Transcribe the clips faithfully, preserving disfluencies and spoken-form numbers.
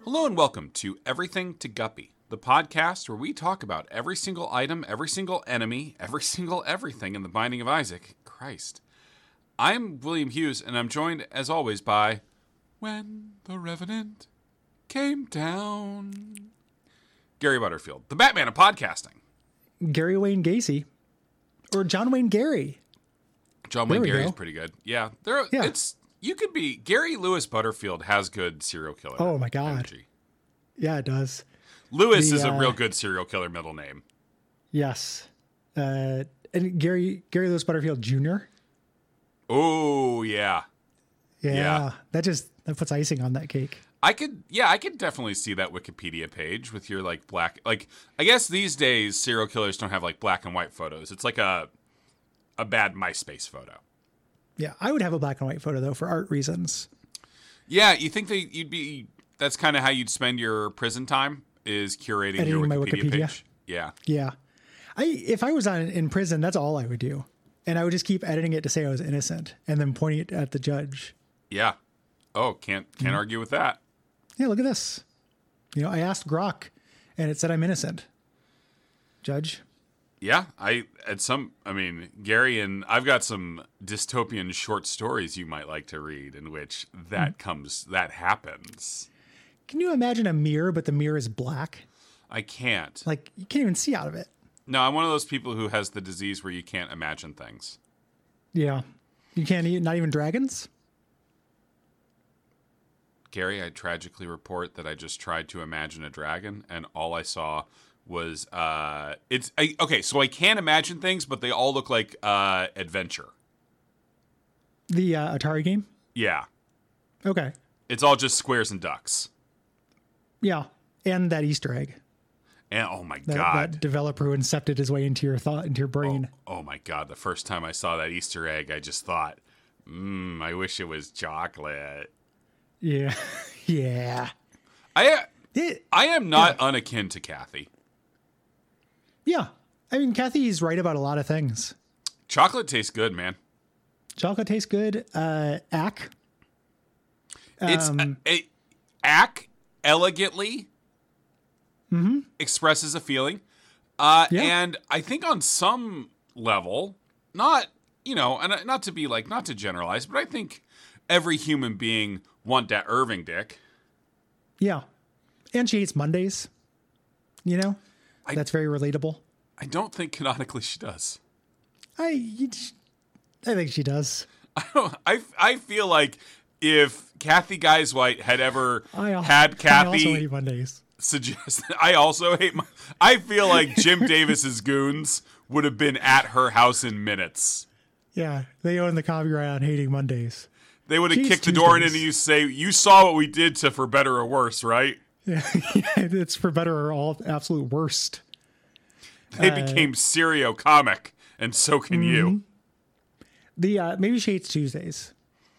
Hello and welcome to Everything to Guppy, the podcast where we talk about every single item, every single enemy, every single everything in the Binding of Isaac. Christ. I'm William Hughes, and I'm joined, as always, by When the Revenant Came Down, Gary Butterfield, the Batman of podcasting. Gary Wayne Gacy. Or John Wayne Gary. John Wayne Gary's pretty good. Yeah, there. Yeah. It's you could be Gary Lewis Butterfield has good serial killer. Oh my god. Energy. Yeah, it does. Lewis The, is a uh, real good serial killer middle name. Yes. Uh, and Gary Gary Lewis Butterfield Junior Oh yeah. Yeah, Yeah. That just that puts icing on that cake. I could, yeah, I could definitely see that Wikipedia page with your like black, like I guess these days serial killers don't have like black and white photos. It's like a a bad MySpace photo. Yeah, I would have a black and white photo though for art reasons. Yeah, you think that you'd be? That's kind of how you'd spend your prison time is curating Editing your my Wikipedia, Wikipedia. page. Yeah, Yeah. I if I was on in prison, that's all I would do. And I would just keep editing it to say I was innocent and then pointing it at the judge. yeah. Oh, can't can't Mm-hmm. argue with that. Hey, look at this. You know, I asked Grok and it said I'm innocent. Judge. Yeah, I at some. I mean, Gary and I've got some dystopian short stories you might like to read in which that Mm. comes that happens. Can you imagine a mirror, but the mirror is black? I can't. Like you can't even see out of it. No, I'm one of those people who has the disease where you can't imagine things. Yeah. You can't eat, not even dragons? Gary, I tragically report that I just tried to imagine a dragon, and all I saw was uh, it's I, okay. So I can imagine things, but they all look like uh, adventure. The uh, Atari game? Yeah, Okay. it's all just squares and ducks. Yeah. And that Easter egg. And oh my That, god, that developer who incepted his way into your thought, into your brain. oh my god! The first time I saw that Easter egg, I just thought, "Mmm, I wish it was chocolate." Yeah. yeah. I It, I am not unakin to Kathy. yeah. I mean, Kathy's right about a lot of things. Chocolate tastes good, man. Chocolate tastes good. Uh, Ack. It's Um, it, Ack elegantly expresses a feeling, uh, Yeah. and I think on some level, not you know, and not to be like not to generalize, but I think every human being want that Irving dick. Yeah. And she hates Mondays. You know? I- That's very relatable. I don't think canonically she does. I, I think she does. I don't. I I feel like if Kathy Guys White had ever I, al- had I also Kathy hate Mondays. suggest, I also hate my. I feel like Jim Davis's goons would have been at her house in minutes. Yeah. They own the copyright on hating Mondays. They would have Jeez, kicked the door in and Tuesdays. you say, "You saw what we did to For Better or Worse, right?" Yeah. yeah it's for better or all absolute worst. They Uh, became serio comic, and so can Mm-hmm. you. The uh, maybe she hates Tuesdays.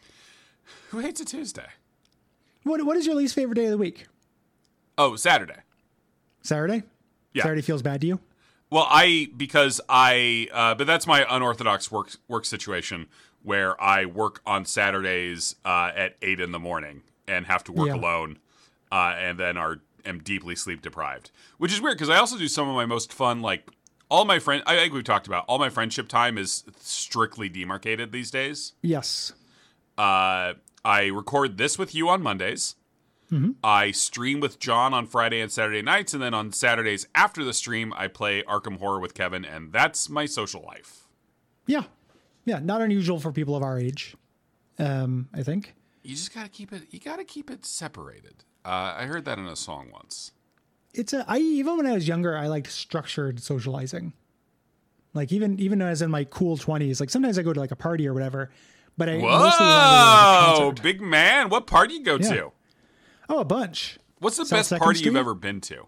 Who hates a Tuesday? What What is your least favorite day of the week? Oh, Saturday. Saturday. Yeah. Saturday feels bad to you. Well, I because I, uh, but that's my unorthodox work work situation where I work on Saturdays uh, at eight in the morning and have to work Yeah. alone, uh, and then are am deeply sleep deprived, which is weird because I also do some of my most fun like all my friend. I think we've talked about all my friendship time is strictly demarcated these days. Yes. Uh, I record this with you on Mondays. I stream with John on Friday and Saturday nights, and then on Saturdays after the stream, I play Arkham Horror with Kevin, and that's my social life. Yeah. Yeah. Not unusual for people of our age. Um, I think. You just gotta keep it. You gotta keep it separated. Uh, I heard that in a song once. It's a. I even when I was younger, I liked structured socializing. Like even even as in my cool twenties, like sometimes I go to like a party or whatever, but I mostly wanted to go to like a Whoa, concert. big man! What party you go Yeah. to? Oh, a bunch. What's the South best Second party you've Street? ever been to?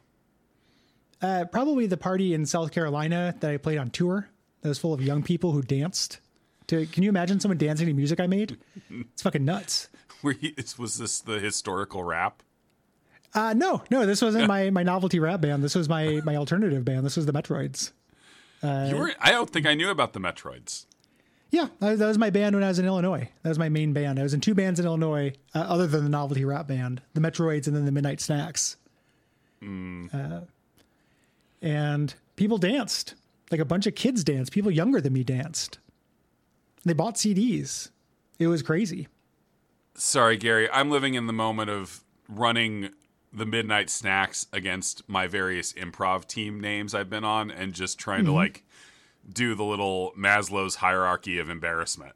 Uh, probably the party in South Carolina that I played on tour. That was full of young people who danced. To can you imagine someone dancing to music I made? It's fucking nuts. Were you, was this the historical rap? Uh, no, no, this wasn't my, my novelty rap band. This was my, my alternative band. This was the Metroids. you were. I don't think I knew about the Metroids. Yeah, that was my band when I was in Illinois. That was my main band. I was in two bands in Illinois, uh, other than the Novelty Rap Band, the Metroids, and then the Midnight Snacks. Mm. Uh, and people danced. Like a bunch of kids danced. People younger than me danced. They bought C Ds. It was crazy. Sorry, Gary. I'm living in the moment of running the Midnight Snacks against my various improv team names I've been on and just trying mm-hmm. to like do the little Maslow's hierarchy of embarrassment.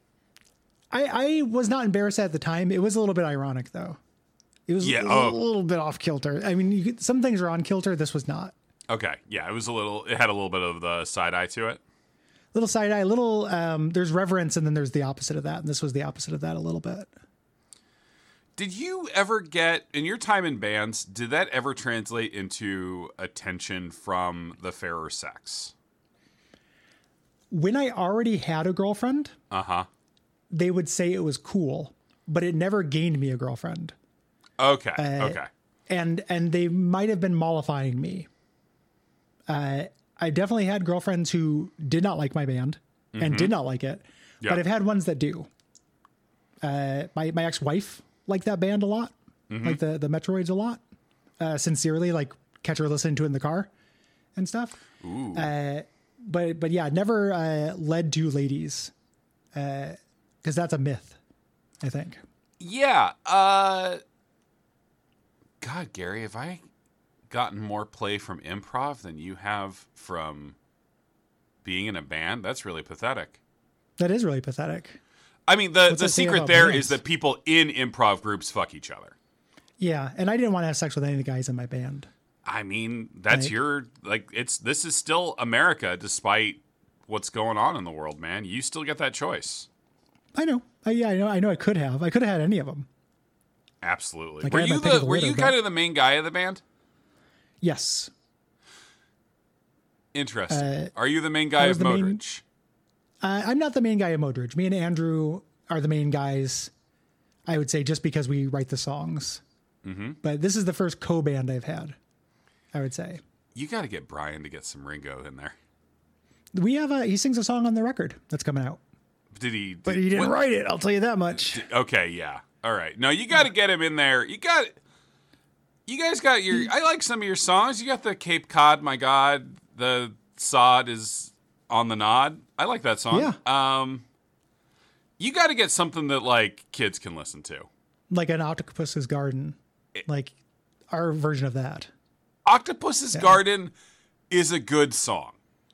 I, I was not embarrassed at the time. It was a little bit ironic, though. It was, yeah, it was oh. a little bit off kilter. I mean, you could, some things are on kilter. This was not. Okay. Yeah, it was a little, it had a little bit of the side eye to it. Little side eye, little, um, there's reverence, and then there's the opposite of that. And this was the opposite of that a little bit. Did you ever get, in your time in bands, did that ever translate into attention from the fairer sex? When I already had a girlfriend, uh-huh, they would say it was cool, but it never gained me a girlfriend. Okay, uh, okay. And and they might have been mollifying me. Uh, I definitely had girlfriends who did not like my band and mm-hmm. did not like it, yep. but I've had ones that do. Uh, my, my ex-wife liked that band a lot, mm-hmm. like the, the Metroids a lot. Uh, sincerely, like catch her listening to it in the car and stuff. Ooh. Uh, But but yeah, never uh, led to ladies, because uh, that's a myth, I think. Yeah. Uh, God, Gary, have I gotten more play from improv than you have from being in a band? That's really pathetic. That is really pathetic. I mean, the, the secret there bands? is that people in improv groups fuck each other. Yeah, and I didn't want to have sex with any of the guys in my band. I mean, that's right. your, like, it's, this is still America, despite what's going on in the world, man. You still get that choice. I know. I, yeah, I know. I know I could have. I could have had any of them. Absolutely. Like were you the, the were you kind of the main guy of the band? Yes. Interesting. Uh, Are you the main guy of Modridge? Main, uh, I'm not the main guy of Modridge. Me and Andrew are the main guys, I would say, just because we write the songs. Mm-hmm. But this is the first co-band I've had, I would say. You got to get Brian to get some Ringo in there. We have a, he sings a song on the record that's coming out. Did he? Did, but he didn't what, write it, I'll tell you that much. Did, okay, yeah. All right. No, you got to get him in there. You got You guys got your, I like some of your songs. You got the Cape Cod, My God, the sod is on the nod. I like that song. Yeah. Um, you got to get something that, like, kids can listen to. Like an Octopus's Garden. It, like our version of that. Octopus's yeah. Garden is a good song.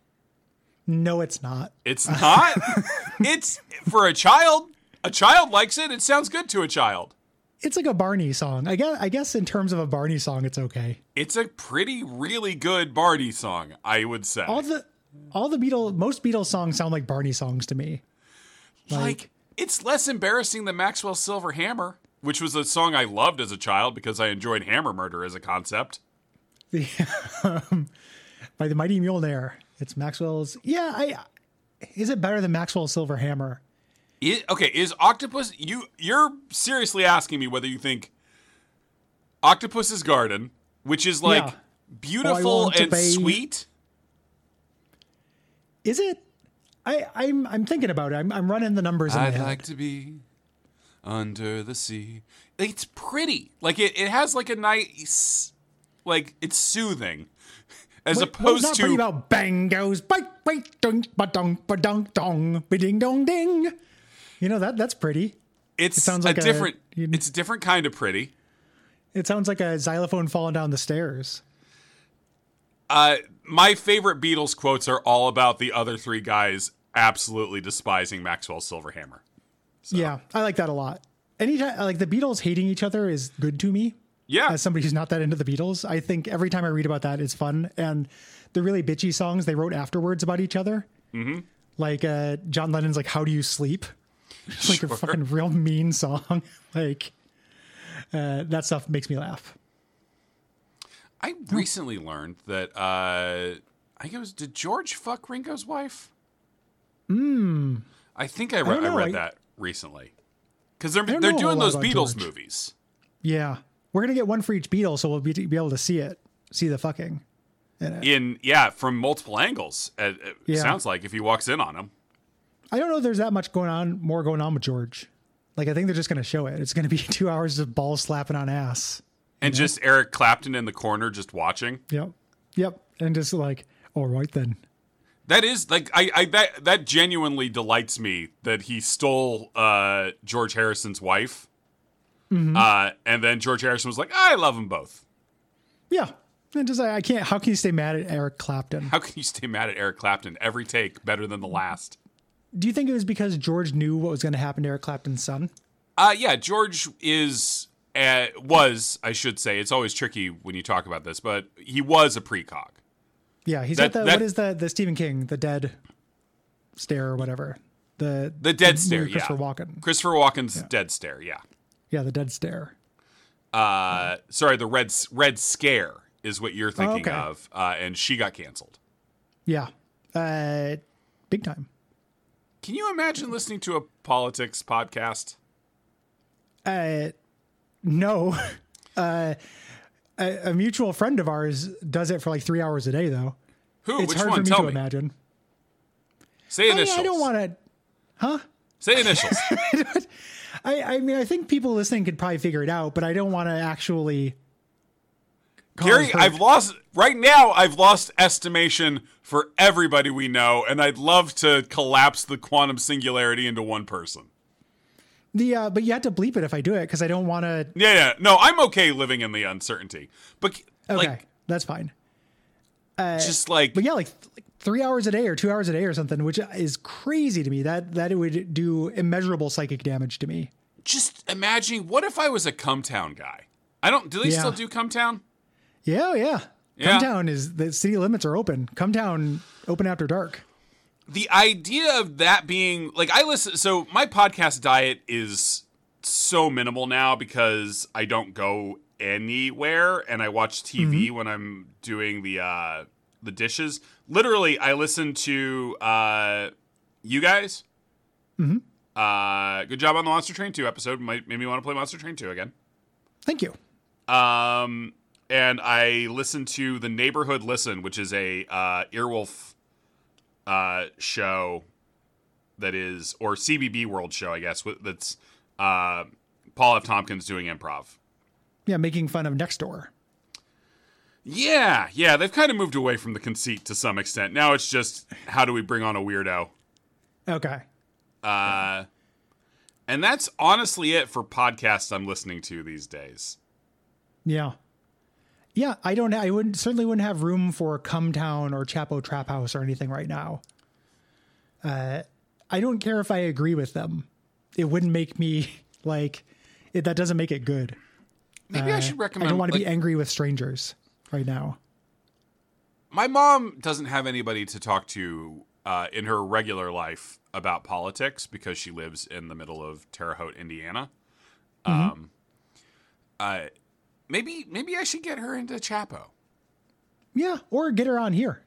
No, it's not. It's not? It's, for a child, a child likes it. It sounds good to a child. It's like a Barney song. I guess, I guess in terms of a Barney song, it's okay. It's a pretty, really good Barney song, I would say. All the all the Beatles, most Beatles songs sound like Barney songs to me. Like, like it's less embarrassing than Maxwell's Silver Hammer, which was a song I loved as a child because I enjoyed hammer murder as a concept. The, um, by the Mighty Mjolnir. It's Maxwell's. Yeah, I. Is it better than Maxwell's Silver Hammer? It, okay, is Octopus... You, you're seriously asking me whether you think Octopus's Garden, which is like yeah. beautiful and sweet... Is it? I, I'm I'm thinking about it. I'm, I'm running the numbers in my I'd head. like to be under the sea. It's pretty. Like, it, it has like a nice... Like, it's soothing. As Wait, opposed not to... pretty about bang goes, bite, bite, dong, ba-dong, ba-dong, dong, ba-ding, dong, ding. You know, that that's pretty. It's it sounds like a different... A, it's a different kind of pretty. It sounds like a xylophone falling down the stairs. Uh, my favorite Beatles quotes are all about the other three guys absolutely despising Maxwell's Silver Hammer. So. Yeah, I like that a lot. Anytime, like the Beatles hating each other is good to me. Yeah. As somebody who's not that into the Beatles, I think every time I read about that, it's fun. And the really bitchy songs they wrote afterwards about each other. Mm-hmm. Like uh, John Lennon's like, "How do you sleep?" It's like sure. a fucking real mean song. Like uh, that stuff makes me laugh. I recently learned that uh, I think it was, did George fuck Ringo's wife? Mm. I think I, re- I, I read I, that recently. Because they're they're doing those Beatles George. movies. Yeah. We're going to get one for each Beatle, so we'll be, be able to see it, see the fucking. In, in yeah, from multiple angles, it, it yeah. sounds like, if he walks in on him. I don't know if there's that much going on, more going on with George. Like, I think they're just going to show it. It's going to be two hours of ball slapping on ass. And know? Just Eric Clapton in the corner just watching. Yep. Yep. And just like, all right then. That is like I, I that that genuinely delights me that he stole uh, George Harrison's wife. Mm-hmm. Uh, and then George Harrison was like, I love them both. Yeah. And just I can't how can you stay mad at Eric Clapton? How can you stay mad at Eric Clapton? Every take better than the last. Do you think it was because George knew what was going to happen to Eric Clapton's son? Uh, yeah, George is, uh, was, I should say, it's always tricky when you talk about this, but he was a precog. Yeah, he's that, got the, that, what is the, the Stephen King, the dead stare or whatever? The the dead the stare, Christopher yeah. Walken. Christopher Walken's yeah. dead stare, yeah. Yeah, the dead stare. Uh, sorry, the red, red scare is what you're thinking oh, okay. of, uh, and she got canceled. Yeah, uh, big time. Can you imagine listening to a politics podcast? Uh, no. Uh, a, a mutual friend of ours does it for like three hours a day, though. Who? It's Which hard one? for me Tell to me. imagine. Say initials. I, I don't want to. Huh? Say initials. I, I mean, I think people listening could probably figure it out, but I don't want to actually. Gary, hurt. I've lost right now. I've lost estimation for everybody we know, and I'd love to collapse the quantum singularity into one person. The uh, but you have to bleep it if I do it because I don't want to. Yeah, yeah. No, I'm okay living in the uncertainty, but okay, like, that's fine. Uh, just like, but yeah, like, like three hours a day or two hours a day or something, which is crazy to me. That that it would do immeasurable psychic damage to me. Just imagine, what if I was a Cumtown guy? I don't. Do they yeah. still do Cumtown? Yeah, yeah. Yeah. Cumtown is the city limits are open. Cumtown open after dark. The idea of that being like I listen. So my podcast diet is so minimal now because I don't go anywhere and I watch T V mm-hmm. when I'm doing the uh, the dishes. Literally, I listen to uh, you guys. Mm-hmm. Uh, good job on the Monster Train two episode. Might made me want to play Monster Train two again. Thank you. Um, and I listen to the Neighborhood Listen, which is a uh, Earwolf uh, show that is, or C B B World show, I guess. That's uh, Paul F. Tompkins doing improv. Yeah, making fun of Nextdoor. Yeah, yeah, they've kind of moved away from the conceit to some extent. Now it's just, how do we bring on a weirdo? Okay. Uh, and that's honestly it for podcasts I'm listening to these days. Yeah. Yeah, I don't, I wouldn't, certainly wouldn't have room for Cumtown or Chapo Trap House or anything right now. Uh, I don't care if I agree with them. It wouldn't make me, like, it, that doesn't make it good. Maybe uh, I should recommend, I don't want to like, be angry with strangers right now. My mom doesn't have anybody to talk to uh, in her regular life about politics because she lives in the middle of Terre Haute, Indiana. Mm-hmm. Um, uh, maybe maybe I should get her into Chapo. Yeah, or get her on here.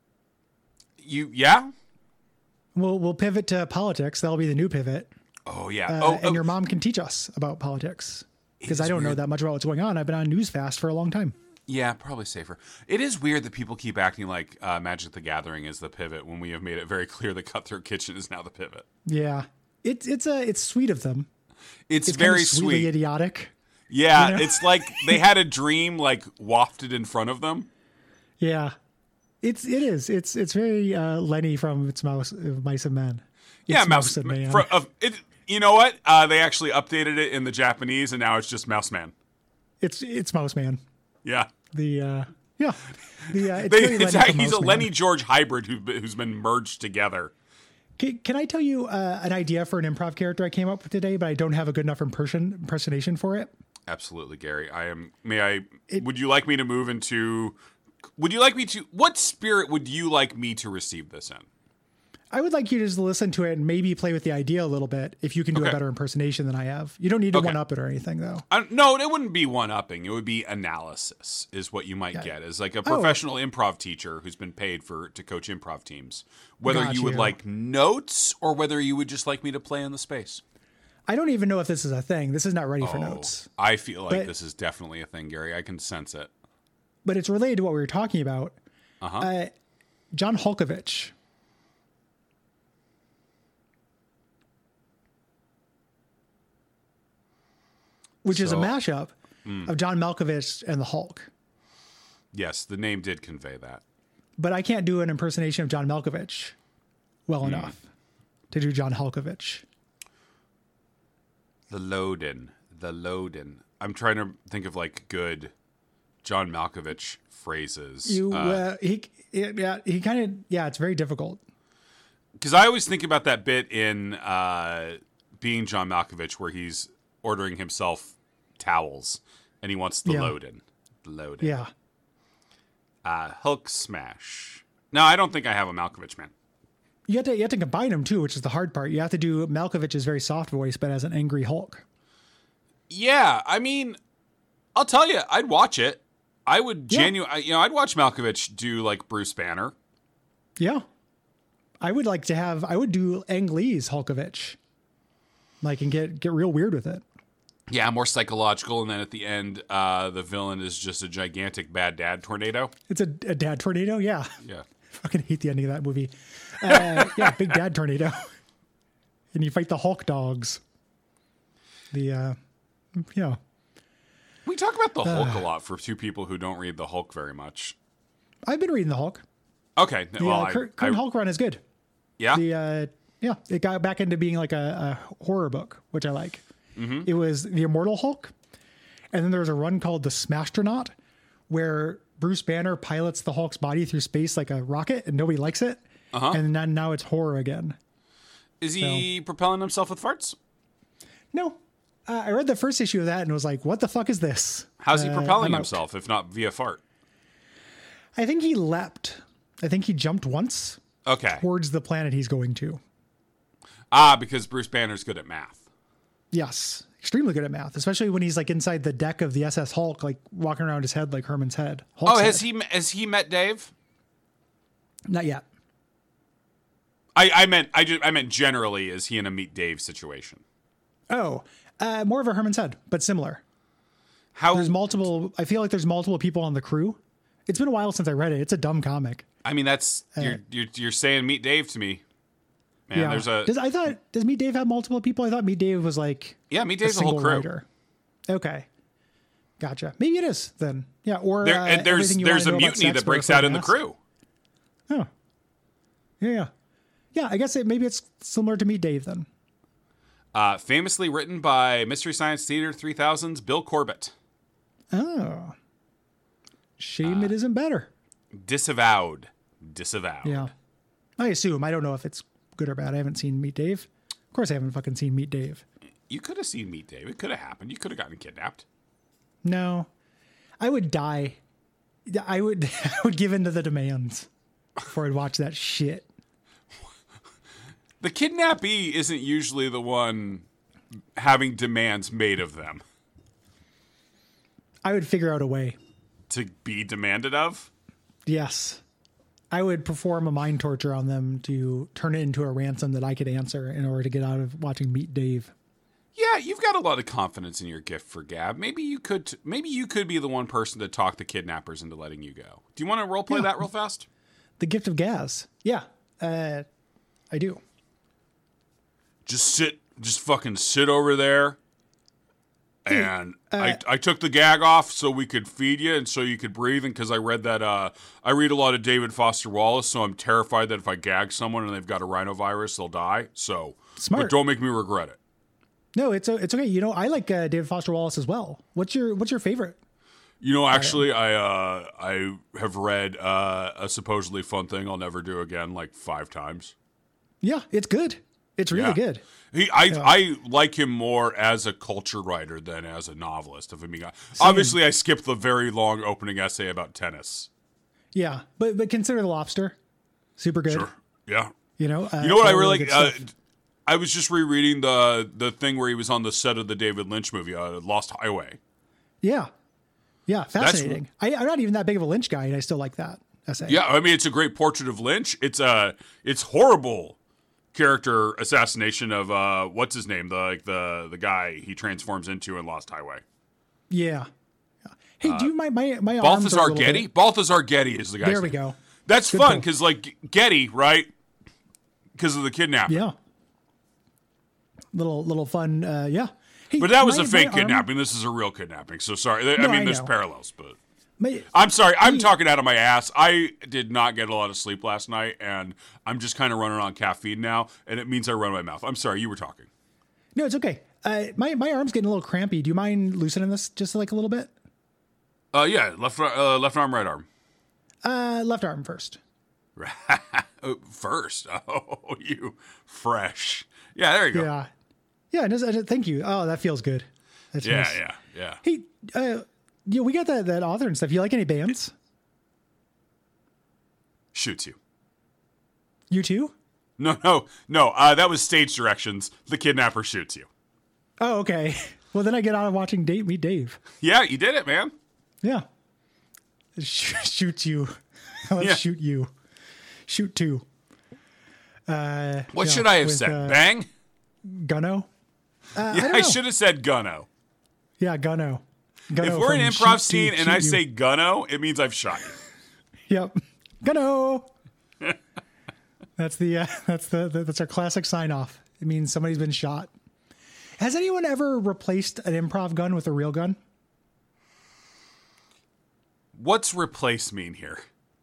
You yeah? We'll we'll pivot to politics. That'll be the new pivot. Oh yeah. Uh, oh, and oh. your mom can teach us about politics because I don't weird. know that much about what's going on. I've been on Newsfast for a long time. Yeah, probably safer. It is weird that people keep acting like uh, Magic the Gathering is the pivot when we have made it very clear that Cutthroat Kitchen is now the pivot. Yeah, it's it's a it's sweet of them. It's, it's very kind of sweetly sweet, idiotic. Yeah, you know? It's like they had a dream like wafted in front of them. Yeah, it's it is it's it's very uh, Lenny from It's Mouse Mice and Men. It's Yeah, Mouse, Mouse and Man. For, uh, it, you know what? Uh, they actually updated it in the Japanese, and now it's just Mouse Man. It's it's Mouse Man. Yeah. The uh, yeah, the uh, it's, they, very it's Lenny he's a Man. Lenny George hybrid who, who's been merged together. Can, can I tell you uh, an idea for an improv character I came up with today, but I don't have a good enough impression impersonation for it? Absolutely, Gary. I am. May I? It, would you like me to move into? Would you like me to? What spirit would you like me to receive this in? I would like you to just listen to it and maybe play with the idea a little bit if you can do okay. a better impersonation than I have. You don't need to okay. one-up it or anything, though. Uh, no, it wouldn't be one-upping. It would be analysis is what you might yeah. get as like a professional oh. improv teacher who's been paid for to coach improv teams. Whether Got you you. would like notes or whether you would just like me to play in the space. I don't even know if this is a thing. This is not ready oh, for notes. I feel like but, this is definitely a thing, Gary. I can sense it. But it's related to what we were talking about. Uh-huh. Uh, John Hulkovich. which So- is a mashup of John Malkovich and the Hulk. Yes, the name did convey that. But I can't do an impersonation of John Malkovich well enough to do John Hulkovich. The Loden. The Loden. I'm trying to think of like good John Malkovich phrases. You, Uh, uh, he, yeah, he kind of, yeah, it's very difficult. Because I always think about that bit in uh, Being John Malkovich where he's ordering himself towels and he wants the Yeah. Loden. The Loden. Yeah. Uh, Hulk smash. No, I don't think I have a Malkovich, man. You have to, you have to combine them too, which is the hard part. You have to do Malkovich's very soft voice, but as an angry Hulk. Yeah, I mean, I'll tell you, I'd watch it. I would Yeah. genuinely, you know, I'd watch Malkovich do like Bruce Banner. Yeah. I would like to have, I would do Ang Lee's Hulkovich. Like, and get, get real weird with it. Yeah, more psychological, and then at the end, uh, the villain is just a gigantic bad dad tornado. It's a, a dad tornado. Yeah. Yeah. Fucking hate the ending of that movie. Uh, yeah. Big dad tornado. And you fight the Hulk dogs. The, uh, yeah. We talk about the Hulk a lot for two people who don't read the Hulk very much. I've been reading the Hulk. Okay, The well, uh, I, current, I- current Hulk run is good. yeah, The uh, yeah, it got back into being like a, a horror book, which I like. It was the Immortal Hulk, and then there was a run called the Smashtronaut, where Bruce Banner pilots the Hulk's body through space like a rocket, and nobody likes it. Uh-huh. And then now it's horror again. is he propelling himself with farts? No, uh, I read the first issue of that and was like, "What the fuck is this?" How's he Uh, propelling I'm out. himself if not via fart? I think he leapt. I think he jumped once Okay, towards the planet he's going to. ah, because Bruce Banner's good at math. Yes, extremely good at math, especially when he's like inside the deck of the S S Hulk, like walking around his head like Herman's head. Hulk's Oh, has head. he has he met Dave? Not yet. I, I meant I just I meant generally. Is he in a meet Dave situation? Oh, uh, more of a Herman's head, but similar. How? There's multiple. I feel like there's multiple people on the crew. It's been a while since I read it. It's a dumb comic. I mean, that's you're, you're you're saying meet Dave to me, man. yeah. There's a Does I thought does Meet Dave have multiple people? I thought Meet Dave was like yeah, meet a Dave's a single whole crew. writer. Okay, gotcha. Maybe it is then. Yeah, or There, uh, and there's everything you there's a wanna know about mutiny sex that breaks before out in the mass. crew. Oh, yeah, yeah, yeah. I guess it, maybe it's similar to Meet Dave then. Uh, famously written by Mystery Science Theater three thousand's Bill Corbett. Oh, shame Uh, it isn't better. Disavowed. Disavowed. Yeah, I assume. I don't know if it's good or bad. I haven't seen Meet Dave. Of course, I haven't fucking seen Meet Dave. You could have seen Meet Dave. It could have happened. You could have gotten kidnapped. No, I would die. I would. I would give in to the demands before I'd watch that shit. The kidnappee isn't usually the one having demands made of them I would figure out a way. to be demanded of. Yes, I would perform a mind torture on them to turn it into a ransom that I could answer in order to get out of watching Meet Dave. Yeah, you've got a lot of confidence in your gift for gab. Maybe you could. Maybe you could be the one person to talk the kidnappers into letting you go. Do you want to role play Yeah. that real fast? The gift of gas. Yeah, uh, I do. Just sit. Just fucking sit over there. And I, I took the gag off so we could feed you and so you could breathe. And because I read that, uh, I read a lot of David Foster Wallace, so I'm terrified that if I gag someone and they've got a rhinovirus, they'll die. So, Smart. but don't make me regret it. No, it's it's okay. You know, I like uh, David Foster Wallace as well. What's your What's your favorite? You know, actually, I uh, I have read uh, a supposedly fun thing I'll never do again like five times. Yeah, it's good. It's really Yeah. good. He, I, I like him more as a culture writer than as a novelist. If I'm being honest. Obviously, I skipped the very long opening essay about tennis. Yeah, but but consider The Lobster, super good. Sure. Yeah. You know, uh, You know what I all really? good uh, stuff. I was just rereading the the thing where he was on the set of the David Lynch movie, uh, Lost Highway. Yeah, yeah, fascinating. I, I'm not even that big of a Lynch guy, and I still like that essay. Yeah, I mean it's a great portrait of Lynch. It's a it's horrible character assassination of uh what's his name the like the the guy he transforms into in Lost Highway. yeah. yeah. Hey, do you my my my arms are a Balthazar little Getty. bit- Balthazar Getty is the guy. There we go. That's Good fun pull. because like Getty, right? Because of the kidnapping. Yeah. Little little fun. Uh, yeah. Hey, but that was my, a fake my arm, kidnapping. This is a real kidnapping. So sorry. I No, mean, I there's know. parallels, but my, I'm sorry. I'm Hey. talking out of my ass. I did not get a lot of sleep last night, and I'm just kind of running on caffeine now, and it means I run my mouth. I'm sorry. You were talking. no, it's okay. Uh, my my arm's getting a little crampy. Do you mind loosening this just like a little bit? Uh, yeah, left uh, left arm, right arm. Uh, left arm first. Oh, first. Oh, you fresh. Yeah, there you go. Yeah, yeah. Just, uh, thank you. Oh, that feels good. That's Yeah, nice. yeah, yeah. Hey, uh, yeah, we got that that author and stuff. You like any bands? Shoots you. You too? No, no, no. Uh, that was stage directions. The kidnapper shoots you. Oh, okay. Well, then I get out of watching Dave Meet Dave. Yeah, you did it, man. Yeah. Sh- shoot you. Let's Yeah. shoot you. Shoot two. Uh, What yeah, should I have with, said? uh, Bang? Gunno? Uh, Yeah, I, I, don't know. should have said Gunno. Yeah, Gunno. Gunno If we're in an from improv Shoot scene Two, and Shoot I You. say Gunno, it means I've shot you. Yep. Gunno. That's the uh, that's the, the that's our classic sign off. It means somebody's been shot. Has anyone ever replaced an improv gun with a real gun? What's replace mean here?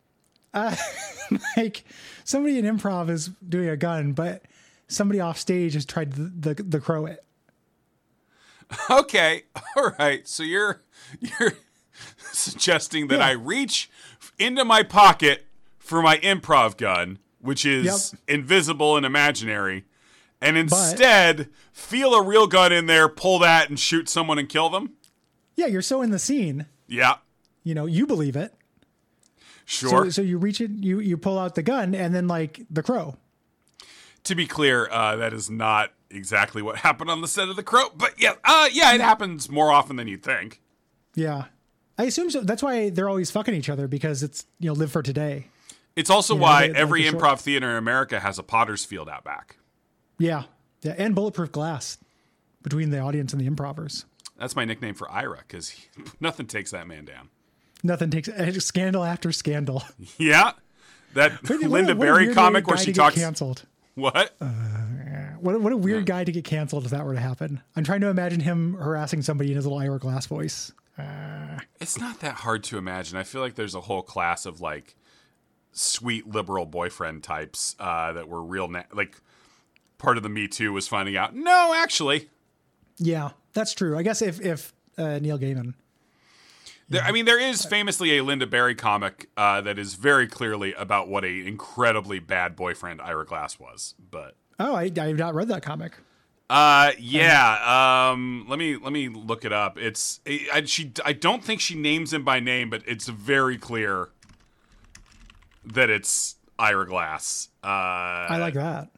Like somebody in improv is doing a gun, but somebody off stage has tried the the, the crow it. Okay, all right. So you're you're suggesting that Yeah. I reach into my pocket for my improv gun, which is Yep. invisible and imaginary, and instead feel a real gun in there, pull that, and shoot someone and kill them? Yeah, you're so in the scene, Yeah, you know, you believe it. sure. So so you reach it, you you pull out the gun, and then like the crow. To be clear, uh, that is not exactly what happened on the set of The Crow, but yeah, uh, yeah, it happens more often than you'd think. Yeah, I assume so. That's why they're always fucking each other, because it's, you know, live for today. It's also know, why they- they every like the improv short- theater in America has a Potter's Field out back. Yeah, yeah, and bulletproof glass between the audience and the improvers. That's my nickname for Ira, because nothing takes that man down. Nothing takes scandal after scandal. Yeah, that What a- Linda what a Berry weird comic guy where to she get talks. canceled. What? What a, what a weird guy to get canceled if that were to happen. I'm trying to imagine him harassing somebody in his little Ira Glass voice. It's not that hard to imagine. I feel like there's a whole class of like sweet liberal boyfriend types uh, that were real. Na- like part of the Me Too was finding out. No, actually, Yeah, that's true. I guess if if uh, Neil Gaiman. there, I mean, there is famously a Linda Berry comic uh, that is very clearly about what a incredibly bad boyfriend Ira Glass was. But Oh, I I've not read that comic. uh, yeah, um, let me let me look it up. It's I, I, she. I don't think she names him by name, but it's very clear that it's Ira Glass. Uh, I like that.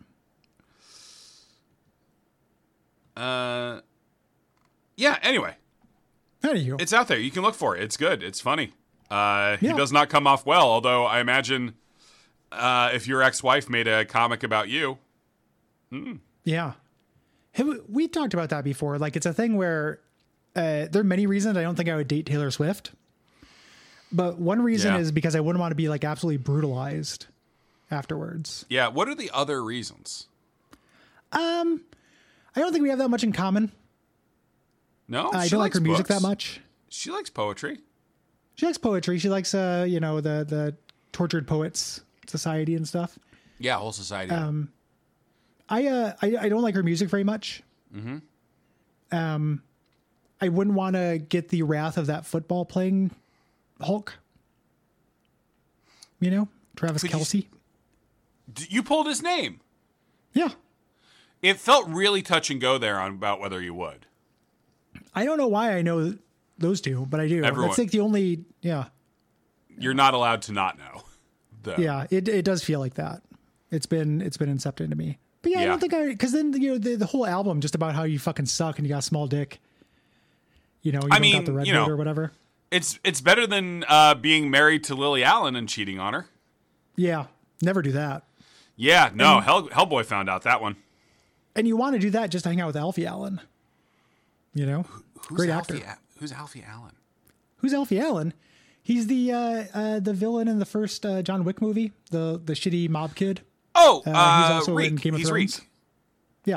Uh, yeah. Anyway, Anywho, it's out there. You can look for it. It's good. It's funny. Uh, he Yeah. does not come off well. Although I imagine uh, if your ex-wife made a comic about you, yeah. Have we, we talked about that before. Like, it's a thing where uh, there are many reasons I don't think I would date Taylor Swift. But one reason Yeah. is because I wouldn't want to be like absolutely brutalized afterwards. yeah. What are the other reasons? I don't think we have that much in common. No, I she don't like likes her music books. that much. She likes poetry. She likes poetry. She likes, uh, you know, the the Tortured Poets Society and stuff. Yeah, whole society. Um, I uh I, I don't like her music very much. Mm-hmm. Um, I wouldn't want to get the wrath of that football playing Hulk. You know, Travis Could you- Kelce. D- you pulled his name. Yeah, It felt really touch and go there on about whether you would. I don't know why I know those two, but I do. Everyone- That's like the only. Yeah, You're not allowed to not know. Though. yeah. It it does feel like that. It's been it's been incepted into me. But yeah, I Yeah. don't think I because then you know the, the whole album just about how you fucking suck and you got a small dick. You know, you I don't mean, got the red you know, or whatever. It's it's better than uh, being married to Lily Allen and cheating on her. Yeah, never do that. Yeah, no, Hell, Hellboy found out that one. And you want to do that just to hang out with Alfie Allen. You know, Who's great Alfie, actor. A- Who's Alfie Allen? Who's Alfie Allen? He's the uh, uh, the villain in the first uh, John Wick movie, the the shitty mob kid. Oh, Uh, uh, he's also Reek. in Game of He's Thrones. Reek. Yeah,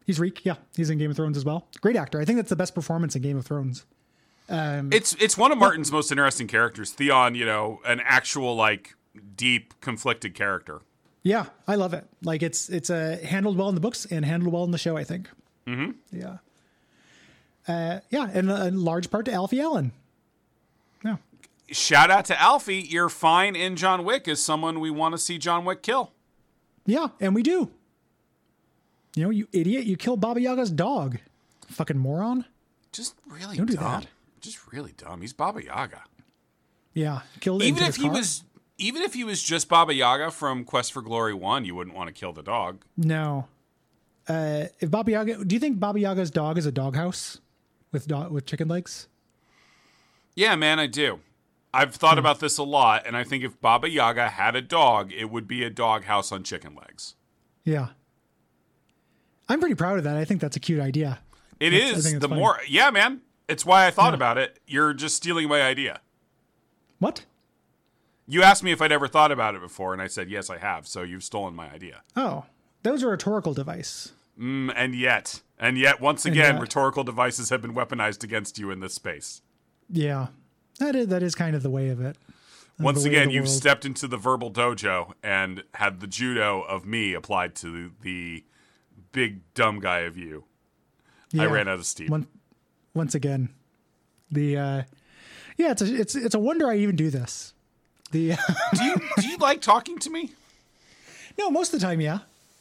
He's Reek. Yeah, he's in Game of Thrones as well. Great actor. I think that's the best performance in Game of Thrones. Um, it's it's one of Martin's most interesting characters. Theon, you know, an actual like deep conflicted character. Yeah, I love it. Like it's it's uh, handled well in the books and handled well in the show, I think. Mm-hmm. Yeah. Uh, yeah, and a large part to Alfie Allen. Yeah. Shout out to Alfie. You're fine in John Wick as someone we want to see John Wick kill. Yeah, and we do. You know, you idiot, you killed Baba Yaga's dog. Fucking moron. Just really Don't dumb. do that. Just really dumb. He's Baba Yaga. Yeah, killed Even if his he car. was even if he was just Baba Yaga from Quest for Glory one, you wouldn't want to kill the dog. No. Uh, if Baba Yaga, do you think Baba Yaga's dog is a doghouse with do- with chicken legs? Yeah, man, I do. I've thought about this a lot, and I think if Baba Yaga had a dog, it would be a doghouse on chicken legs. Yeah. I'm pretty proud of that. I think that's a cute idea. It That's- I is. think it's The funny. more, yeah, man. It's why I thought Yeah. about it. You're just stealing my idea. What? You asked me if I'd ever thought about it before, and I said, yes, I have. So you've stolen my idea. Oh, that was a rhetorical device. Mm, and yet, and yet, once again, yet. rhetorical devices have been weaponized against you in this space. Yeah. That is, that is kind of the way of it. Once The way of again, the you've world. stepped into the verbal dojo and had the judo of me applied to the big dumb guy of you. I Yeah. ran out of steam. One, once again, the uh, yeah, it's a, it's it's a wonder I even do this. The do you do you like talking to me? no, most of the time, yeah.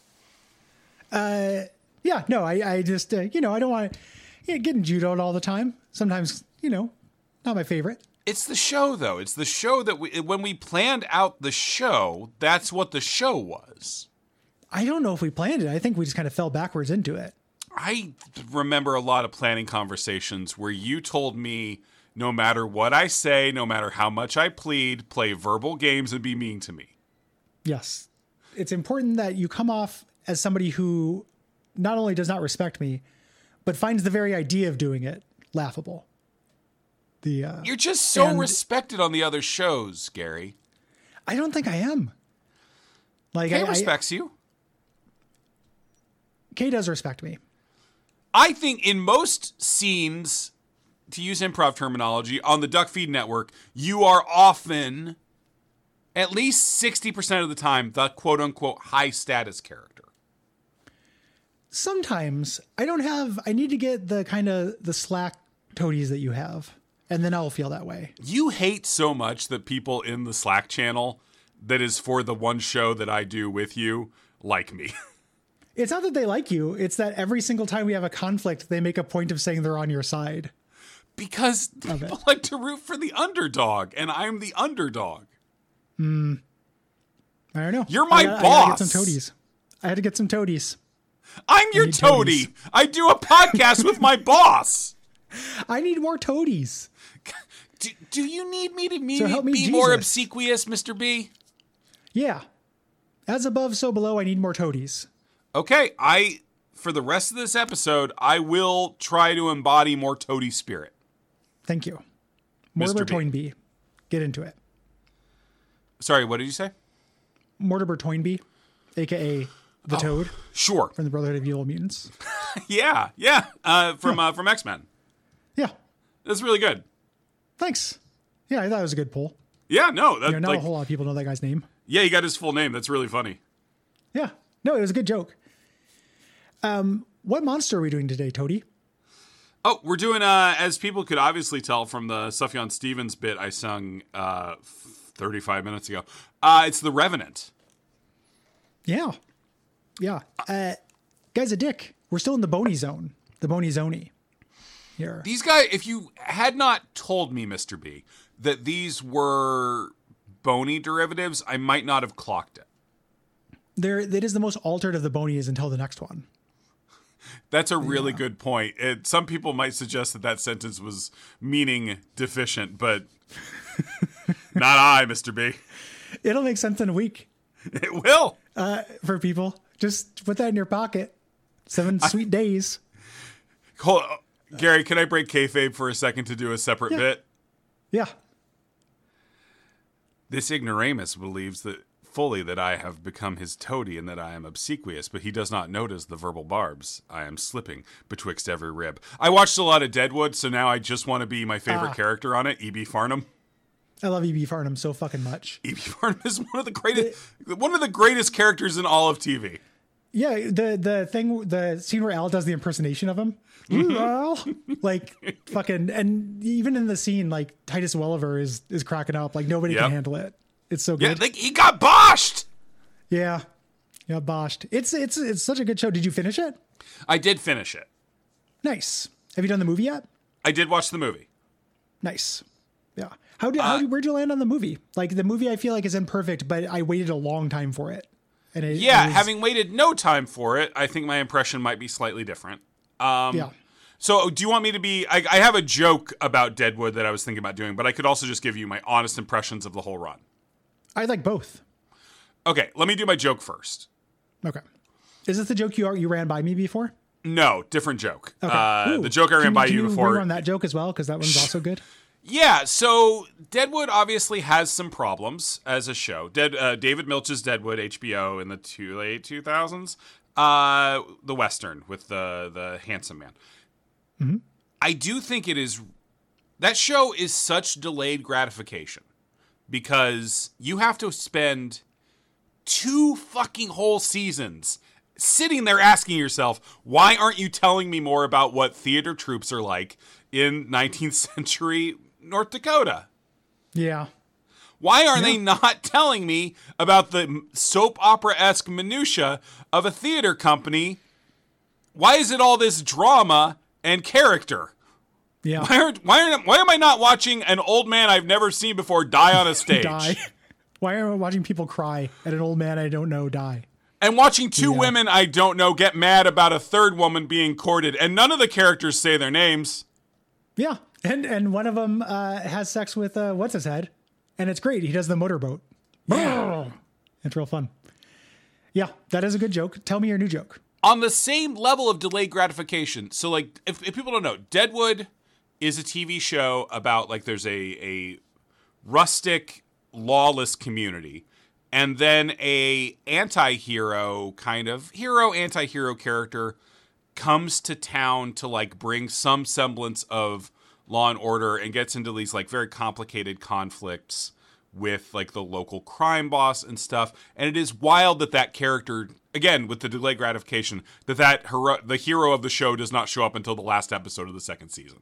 Uh, yeah, no, I I just uh, you know I don't want to yeah, getting judoed all the time. Sometimes you know, not my favorite. It's the show, though. It's the show that we when we planned out the show, that's what the show was. I don't know if we planned it. I think we just kind of fell backwards into it. I remember a lot of planning conversations where you told me, no matter what I say, no matter how much I plead, play verbal games and be mean to me. Yes. It's important that you come off as somebody who not only does not respect me, but finds the very idea of doing it laughable. The uh, You're just so and- respected on the other shows, Gary. I don't think I am. Like Kay I, I, respects you. Kay does respect me. I think in most scenes, to use improv terminology, on the Duck Feed Network, you are often, at least sixty percent of the time, the quote-unquote high-status character. Sometimes I don't have, I need to get the kind of the slack toadies that you have, and then I'll feel that way. You hate so much that people in the Slack channel that is for the one show that I do with you like me. It's not that they like you. It's that every single time we have a conflict, they make a point of saying they're on your side. Because people like to root for the underdog, and I'm the underdog. Hmm. I don't know. You're my I gotta, boss. I gotta get some toadies. I had to get some toadies. I'm your need toady. toadies. I do a podcast with my boss. I need more toadies. Do, do you need me to me, So help me be more Jesus. obsequious, Mister B? Yeah. As above, so below, I need more toadies. Okay, I for the rest of this episode, I will try to embody more toady spirit. Thank you. Mister Mortimer B. Toynbee. Get into it. Sorry, what did you say? Mortimer Toynbee, a k a. The Oh. Toad Sure. from the Brotherhood of Evil Mutants. Yeah, yeah. Uh, from uh, from X-Men. Yeah. That's really good. Thanks. Yeah, I thought it was a good poll. Yeah, no, that, You know, not like, a whole lot of people know that guy's name. yeah, he got his full name. That's really funny. Yeah. No, it was a good joke. Um, what monster are we doing today, Toady? Oh, we're doing, uh, as people could obviously tell from the Sufjan Stevens bit I sung uh, thirty-five minutes ago, uh, it's The Revenant. Yeah. Yeah. Uh, guy's a dick. We're still in the bony zone. The bony zoney here. These guys, if you had not told me, Mister B, that these were bony derivatives, I might not have clocked it. There, it is the most altered of the bonies until the next one. That's a really good point. It, some people might suggest that that sentence was meaning deficient, but not I, Mister B. It'll make sense in a week It will. uh, for people. Just put that in your pocket. Seven sweet days. Hold on. Gary, can I break kayfabe for a second to do a separate Yeah. bit? Yeah. This ignoramus believes that fully that I have become his toady and that I am obsequious, but he does not notice the verbal barbs I am slipping betwixt every rib. I watched a lot of Deadwood, so now I just want to be my favorite ah. character on it, E B. Farnham. I love E B. Farnham so fucking much. E B. Farnham is one of the greatest, the, one of the greatest characters in all of T V. Yeah, the the thing, the scene where Al does the impersonation of him, mm-hmm. Al, like fucking, and even in the scene, like Titus Welliver is is cracking up, like nobody yep. can handle it. It's so good. Yeah, like he got boshed. Yeah, yeah, boshed. It's it's it's such a good show. Did you finish it? I did finish it. Nice. Have you done the movie yet? I did watch the movie. Nice. Yeah. How did uh, how did, where'd you land on the movie? Like the movie, I feel like is imperfect, but I waited a long time for it. And it, yeah, it was, having waited no time for it, I think my impression might be slightly different. Um, yeah. So do you want me to be... I, I have a joke about Deadwood that I was thinking about doing, but I could also just give you my honest impressions of the whole run. I like both. Okay, let me do my joke first. Okay. Is this the joke you you ran by me before? No, different joke. Okay. Uh, the joke I ran can, by can you you before... Can on that joke as well? Because that one's also good. Yeah, so Deadwood obviously has some problems as a show. Dead, uh, David Milch's Deadwood, H B O in the two, late two thousands. Uh, the Western with the, the handsome man. Mm-hmm. I do think it is... That show is such delayed gratification because you have to spend two fucking whole seasons sitting there asking yourself, why aren't you telling me more about what theater troops are like in nineteenth century North Dakota? Yeah. Why are yeah. they not telling me about the soap opera-esque minutia of a theater company? Why is it all this drama and character? Yeah. Why aren't, why aren't, why am I not watching an old man I've never seen before die on a stage? Die. Why am I watching people cry at an old man I don't know die? And watching two yeah. women I don't know get mad about a third woman being courted, and none of the characters say their names. Yeah. And and one of them uh, has sex with uh, what's his head, and it's great. He does the motorboat. Yeah. It's real fun. Yeah, that is a good joke. Tell me your new joke. On the same level of delayed gratification. So, like, if, if people don't know, Deadwood is a T V show about, like, there's a, a rustic, lawless community, and then a anti-hero kind of hero, anti-hero character comes to town to, like, bring some semblance of law and order and gets into these, like, very complicated conflicts with, like, the local crime boss and stuff. And it is wild that that character, again, with the delayed gratification, that that hero, the hero of the show does not show up until the last episode of the second season.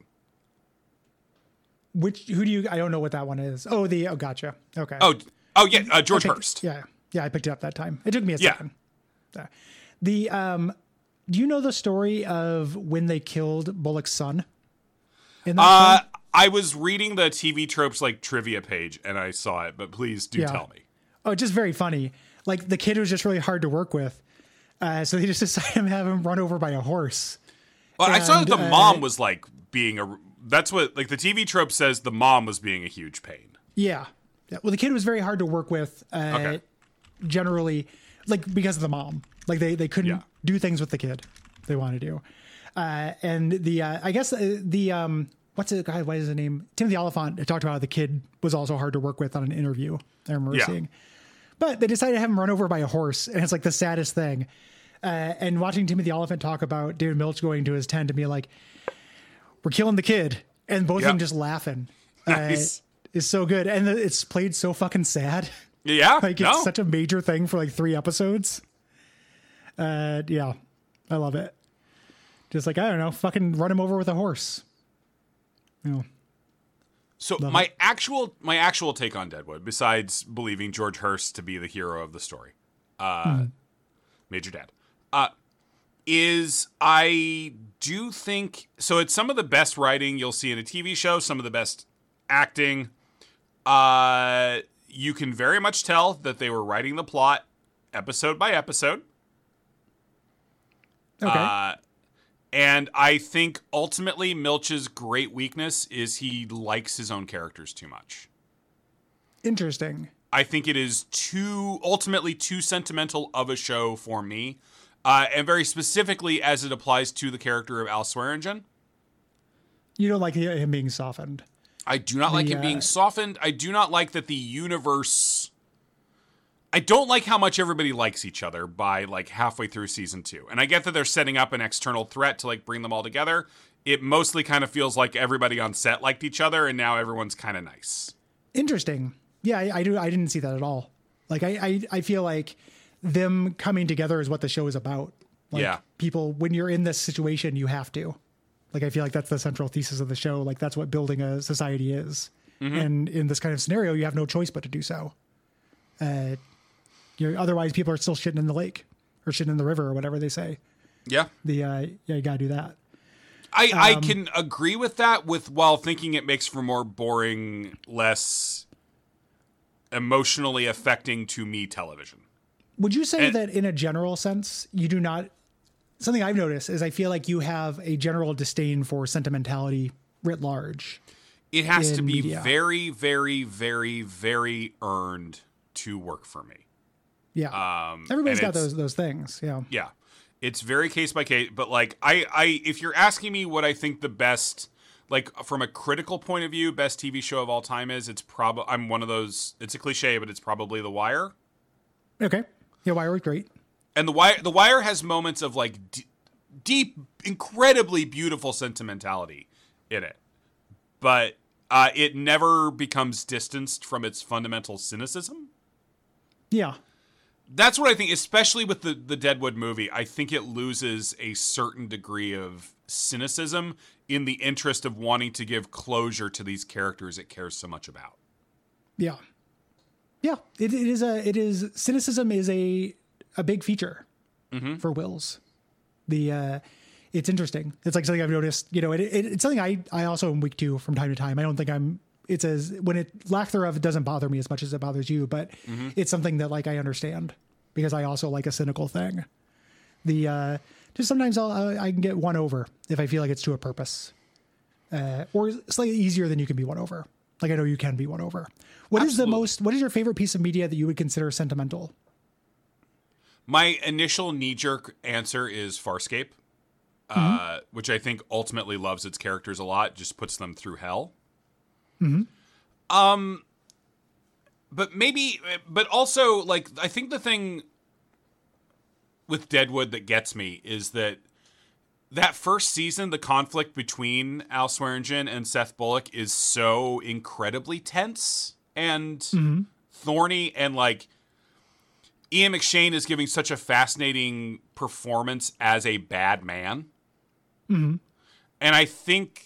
Which, who do you, I don't know what that one is. Oh, the, oh, gotcha. Okay. Oh, oh yeah, uh, George picked, Hurst. Yeah, yeah, I picked it up that time. It took me a yeah. second. Uh, the, um, do you know the story of when they killed Bullock's son? In that uh, film? I was reading the T V Tropes, like, trivia page, and I saw it, but please do yeah. tell me. Oh, just very funny. Like, the kid was just really hard to work with. Uh, so they just decided to have him run over by a horse. Well, and, I saw that the uh, mom was, like, being a... That's what, like, the T V Trope says the mom was being a huge pain. Yeah. yeah. Well, the kid was very hard to work with, uh, okay. generally, like, because of the mom. Like, they, they couldn't yeah. do things with the kid they wanted to do. Uh, and the, uh, I guess, uh, the... Um, What's the guy? What is his name? Timothy Oliphant talked about how the kid was also hard to work with on an interview I remember yeah. seeing. But they decided to have him run over by a horse, and it's like the saddest thing. Uh, and watching Timothy Oliphant talk about David Milch going to his tent and being like, "We're killing the kid," and both yep. of them just laughing, nice. uh, is so good. And it's played so fucking sad. Yeah, like it's no. such a major thing for like three episodes. Uh, yeah, I love it. Just like I don't know, fucking run him over with a horse. You so know, my it. actual my actual take on Deadwood, besides believing George Hurst to be the hero of the story, uh, mm-hmm. Major Dad, uh, is I do think so. It's some of the best writing you'll see in a T V show, some of the best acting. Uh, you can very much tell that they were writing the plot episode by episode. Okay. Uh, And I think ultimately Milch's great weakness is he likes his own characters too much. Interesting. I think it is too, ultimately too sentimental of a show for me. Uh, and very specifically as it applies to the character of Al Swearingen. You don't like him being softened. I do not the, like him uh, being softened. I do not like that the universe... I don't like how much everybody likes each other by like halfway through season two. And I get that they're setting up an external threat to like bring them all together. It mostly kind of feels like everybody on set liked each other and now everyone's kind of nice. Interesting. Yeah, I, I do. I didn't see that at all. Like, I, I, I feel like them coming together is what the show is about. Like, yeah. People, when you're in this situation, you have to. Like, I feel like that's the central thesis of the show. Like, that's what building a society is. Mm-hmm. And in this kind of scenario, you have no choice but to do so. Uh, you know, otherwise, people are still shitting in the lake or shitting in the river or whatever they say. Yeah. The uh, yeah, you gotta do that. I, um, I can agree with that with while thinking it makes for more boring, less emotionally affecting to me television. Would you say and, that in a general sense, you do not, something I've noticed is I feel like you have a general disdain for sentimentality writ large. It has to be media. very, very, very, very earned to work for me. Yeah. Um, Everybody's got those, those things. Yeah. Yeah. It's very case by case, but like I, I, if you're asking me what I think the best, like from a critical point of view, best T V show of all time is, it's probably, I'm one of those, it's a cliche, but it's probably The Wire. Okay. Yeah. Wire was great. And The Wire, The Wire has moments of like d- deep, incredibly beautiful sentimentality in it, but uh, it never becomes distanced from its fundamental cynicism. Yeah. That's what I think, especially with the, the Deadwood movie. I think it loses a certain degree of cynicism in the interest of wanting to give closure to these characters it cares so much about. Yeah. Yeah. It, it is a, it is, cynicism is a, a big feature mm-hmm. for Wills. The, uh, it's interesting. It's like something I've noticed, you know, it, it, it's something I, I also am weak to from time to time. I don't think I'm, it's as when it lack thereof, it doesn't bother me as much as it bothers you, but mm-hmm. it's something that like I understand because I also like a cynical thing. The uh, just sometimes I'll, I, I can get won over if I feel like it's to a purpose, uh, or slightly easier than you can be won over. Like I know you can be won over. What Absolutely. is the most? What is your favorite piece of media that you would consider sentimental? My initial knee jerk answer is Farscape, mm-hmm. uh, which I think ultimately loves its characters a lot, just puts them through hell. Mm-hmm. Um, but maybe, but also, like, I think the thing with Deadwood that gets me is that that first season, the conflict between Al Swearingen and Seth Bullock is so incredibly tense and mm-hmm. thorny, and like Ian McShane is giving such a fascinating performance as a bad man. Mm-hmm. And I think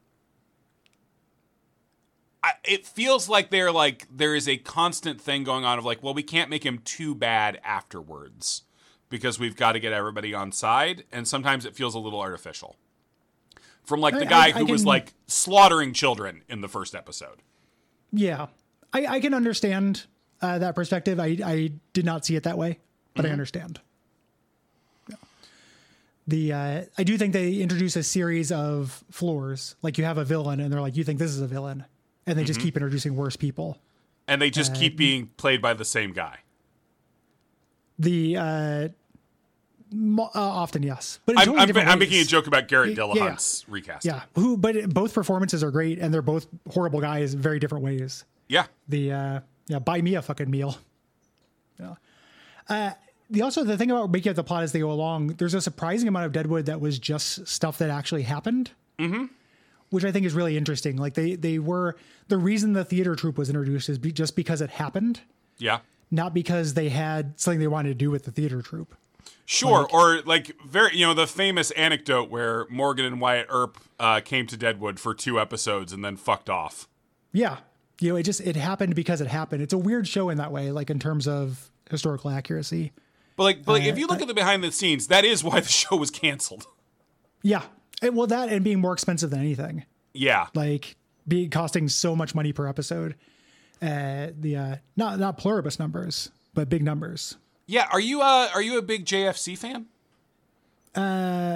I, it feels like they're like there is a constant thing going on of like, well, we can't make him too bad afterwards because we've got to get everybody on side, and sometimes it feels a little artificial. From like the guy I, I, who I can, was like slaughtering children in the first episode. Yeah, I, I can understand uh, that perspective. I I did not see it that way, but mm-hmm. I understand. Yeah. The uh, I do think they introduce a series of floors. Like you have a villain, and they're like, you think this is a villain. And they just mm-hmm. keep introducing worse people. And they just uh, keep being played by the same guy. The, uh, mo- uh often, yes. But I'm, I'm, I'm making a joke about Garrett Dillahunt's yeah. recasting. Yeah. Who, but both performances are great, and they're both horrible guys in very different ways. Yeah. The, uh, yeah, buy me a fucking meal. Yeah. Uh, the, also, the thing about making up the plot as they go along, there's a surprising amount of Deadwood that was just stuff that actually happened. Mm-hmm. Which I think is really interesting. Like they, they were, the reason the theater troupe was introduced is be, just because it happened. Yeah. Not because they had something they wanted to do with the theater troupe. Sure. Like, or like very, you know, the famous anecdote where Morgan and Wyatt Earp uh, came to Deadwood for two episodes and then fucked off. Yeah. You know, it just, it happened because it happened. It's a weird show in that way, like in terms of historical accuracy. But like, but like uh, if you look uh, at the behind the scenes, that is why the show was canceled. Yeah. It, well, that and being more expensive than anything. Yeah. Like being costing so much money per episode. Uh, the, uh, not, not pluribus numbers, but big numbers. Yeah. Are you, uh, are you a big J F C fan? Uh,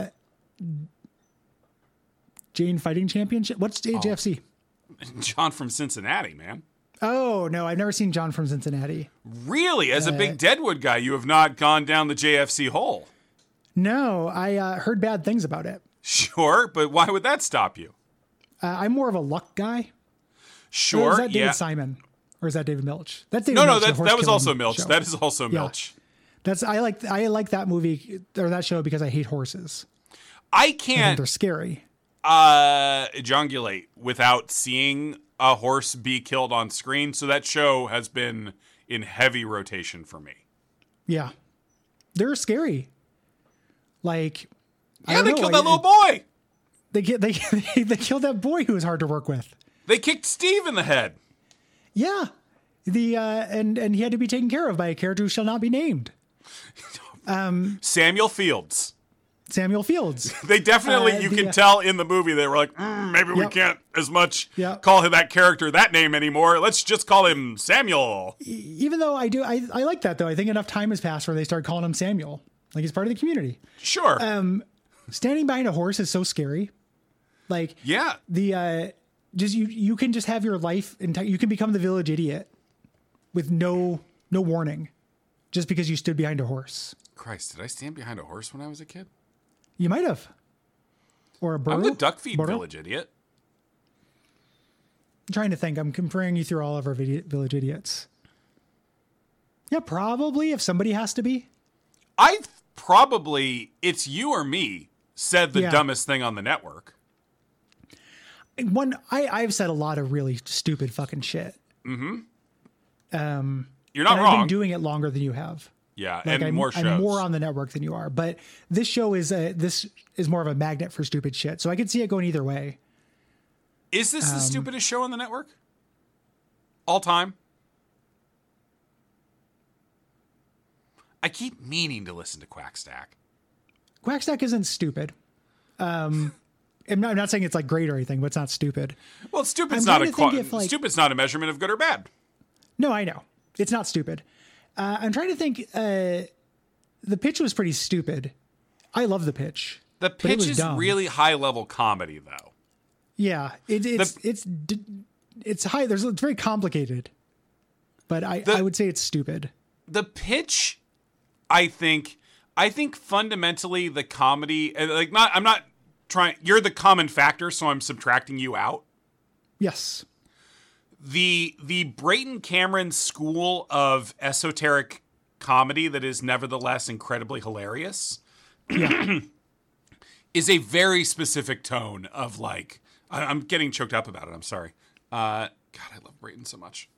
Jane Fighting Championship. What's J F C? Oh. John from Cincinnati, man. Oh no, I've never seen John from Cincinnati. Really? As uh, a big Deadwood guy, you have not gone down the J F C hole. No, I uh, heard bad things about it. Sure, but why would that stop you? Uh, I'm more of a luck guy. Sure, Is that David yeah. Simon? Or is that David Milch? That's David no, Milch, no, that, that was also Milch. Show. That is also Yeah. Milch. That's I like I like that movie or that show because I hate horses. I I think can't they're scary. uh, ejaculate without seeing a horse be killed on screen. So that show has been in heavy rotation for me. Yeah, they're scary. Like, I Yeah, don't they know, killed I- that little boy. They get they they killed that boy who was hard to work with. They kicked Steve in the head. Yeah, the uh, and and he had to be taken care of by a character who shall not be named. Samuel Fields. Samuel Fields. They definitely, Uh, you the, can uh, tell in the movie, they were like, mm, maybe we Yep. can't as much Yep. call him that character that name anymore. Let's just call him Samuel. Even though I do, I, I like that though. I think enough time has passed where they start calling him Samuel, like he's part of the community. Sure. Um, standing behind a horse is so scary. Like yeah. the uh, just you you can just have your life enti- you can become the village idiot with no no warning, just because you stood behind a horse. Christ, did I stand behind a horse when I was a kid? You might have, or a burro. I'm the Duckfeed Burro? Village idiot. I'm trying to think. I'm comparing you through all of our vid- village idiots. Yeah, probably if somebody has to be. I probably, it's you or me, said the Yeah. dumbest thing on the network. One, I I've said a lot of really stupid fucking shit. Mm-hmm. Um, You're not and wrong. I've been doing it longer than you have. yeah, Like and I'm, more shows. I'm more on the network than you are, but this show is a, this is more of a magnet for stupid shit. So I could see it going either way. Is this Um, the stupidest show on the network? All time? I keep meaning to listen to Quackstack. Quackstack isn't stupid. Um, I'm not, I'm not saying it's like great or anything, but it's not stupid. Well, stupid's I'm not trying a to think qua- if, like- stupid's not a measurement of good or bad. No, I know it's not stupid. Uh, I'm trying to think. Uh, the pitch was pretty stupid. I love the pitch. The it pitch was is dumb. really high level comedy, though. Yeah, it, it's it's d- it's high. There's it's very complicated, but I The- I would say it's stupid. The pitch, I think, I think fundamentally the comedy, and, like not, I'm not trying. You're the common factor, so I'm subtracting you out. Yes. the the Brayton Cameron school of esoteric comedy that is nevertheless incredibly hilarious Yeah. is a very specific tone of like I, I'm getting choked up about it. I'm sorry. Uh, God, I love Brayton so much.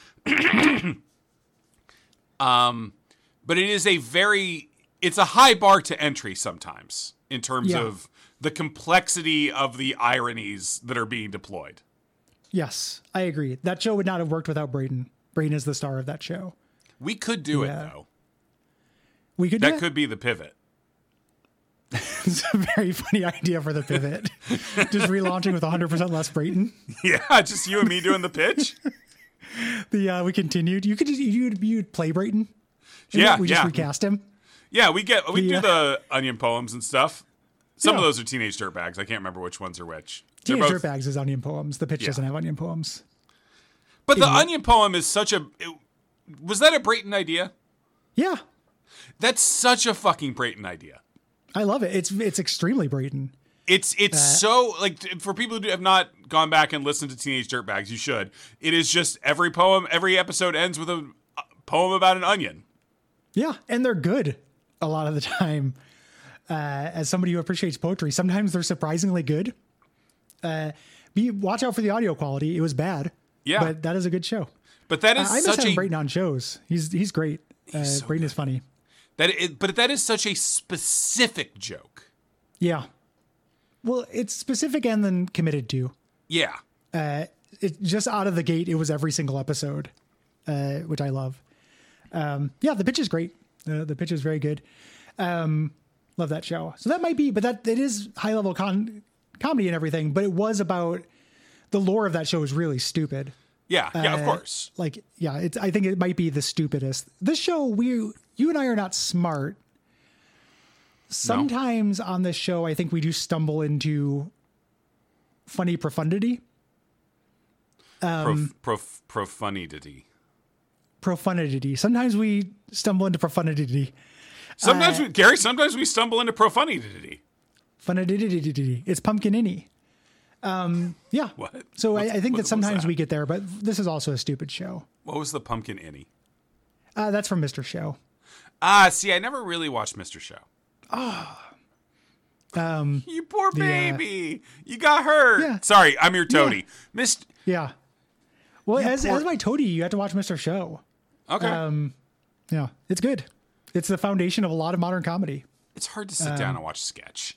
um, but it is a very it's a high bar to entry sometimes in terms Yeah. of the complexity of the ironies that are being deployed. Yes, I agree. That show would not have worked without Brayden. Brayden is the star of that show. We could do Yeah. it though. We could. Do That it. could be the pivot. It's a very funny idea for the pivot. Just relaunching with one hundred percent less Brayden. Yeah, just you and me doing the pitch. The uh, we continued. You could just you'd you'd play Brayden. Yeah, we just yeah. recast him. Yeah, we get we The, do uh, the onion poems and stuff. Some of Yeah. those are teenage dirtbags. I can't remember which ones are which. They're Teenage both- Dirtbags is onion poems. The pitch Yeah. doesn't have onion poems. But the Idiot. onion poem is such a. It, was that a Brayton idea? Yeah, That's such a fucking Brayton idea. I love it. It's it's extremely Brayden. It's it's Uh, so like t- for people who have not gone back and listened to Teenage Dirtbags, you should. It is just every poem, every episode ends with a uh, poem about an onion. Yeah, and they're good a lot of the time. Uh, as somebody who appreciates poetry, sometimes they're surprisingly good. Uh, be watch out for the audio quality. It was bad. Yeah. but that is a good show. But that Uh, is I miss such having a Brayden on shows. He's he's great. Uh, so Brayden is funny. that it, but that is such a specific joke. Yeah. Well, it's specific and then committed to. Yeah. Uh, it just out of the gate, it was every single episode, uh, which I love. Um, yeah, the pitch is great. Uh, the pitch is very good. Um, love that show. So that might be, but that it is high level con- comedy and everything. But it was about the lore of that show is really stupid. Yeah. Yeah, of Uh, course. Like, yeah, it's. I think it might be the stupidest. This show, we, you and I are not smart. Sometimes on this show, I think we do stumble into funny profundity. Um, Prof, prof, profundity. profundity. Sometimes we stumble into profundity. Sometimes, Uh, we, Gary, sometimes we stumble into profundity. Funidity. It's pumpkin-inny. Um, yeah. What? So I, I think what, that sometimes that? we get there, but this is also a stupid show. What was the pumpkin innie? Uh, that's from Mister Show. Ah, see, I never really watched Mister Show. Oh. Um, you poor the, baby. Uh, you got hurt. Yeah. Sorry, I'm your toady. Yeah. Mist- yeah. Well, you as, poor- as my toady, you have to watch Mister Show. Okay. Um, yeah, it's good. It's the foundation of a lot of modern comedy. It's hard to sit um, down and watch sketch.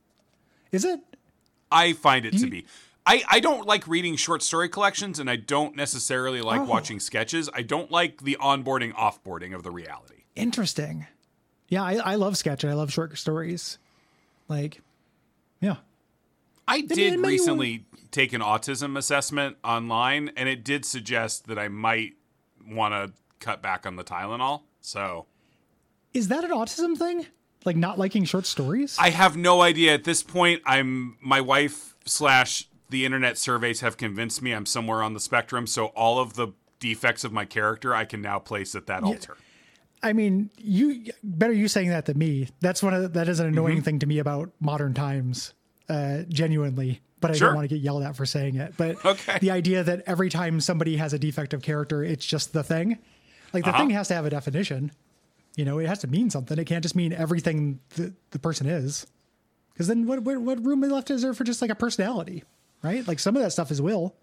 Is it? I find it you, to be. I, I don't like reading short story collections, and I don't necessarily like oh. watching sketches. I don't like the onboarding, offboarding of the reality. Interesting. Yeah, I, I love sketch. I love short stories. Like, yeah. I did maybe recently take an autism assessment online, and it did suggest that I might want to cut back on the Tylenol. So, is that an autism thing? Like not liking short stories? I have no idea at this point. I'm my wife slash the internet surveys have convinced me I'm somewhere on the spectrum. So all of the defects of my character I can now place at that yeah. altar. I mean, you better you saying that than me. That's one of the, that is an annoying mm-hmm. thing to me about modern times. Uh, genuinely, but I sure. don't want to get yelled at for saying it. But okay. the idea that every time somebody has a defective character, it's just the thing. Like the uh-huh. thing has to have a definition. You know, it has to mean something. It can't just mean everything the, the person is. Because then what, what what room left is there for just like a personality, right? Like some of that stuff is will.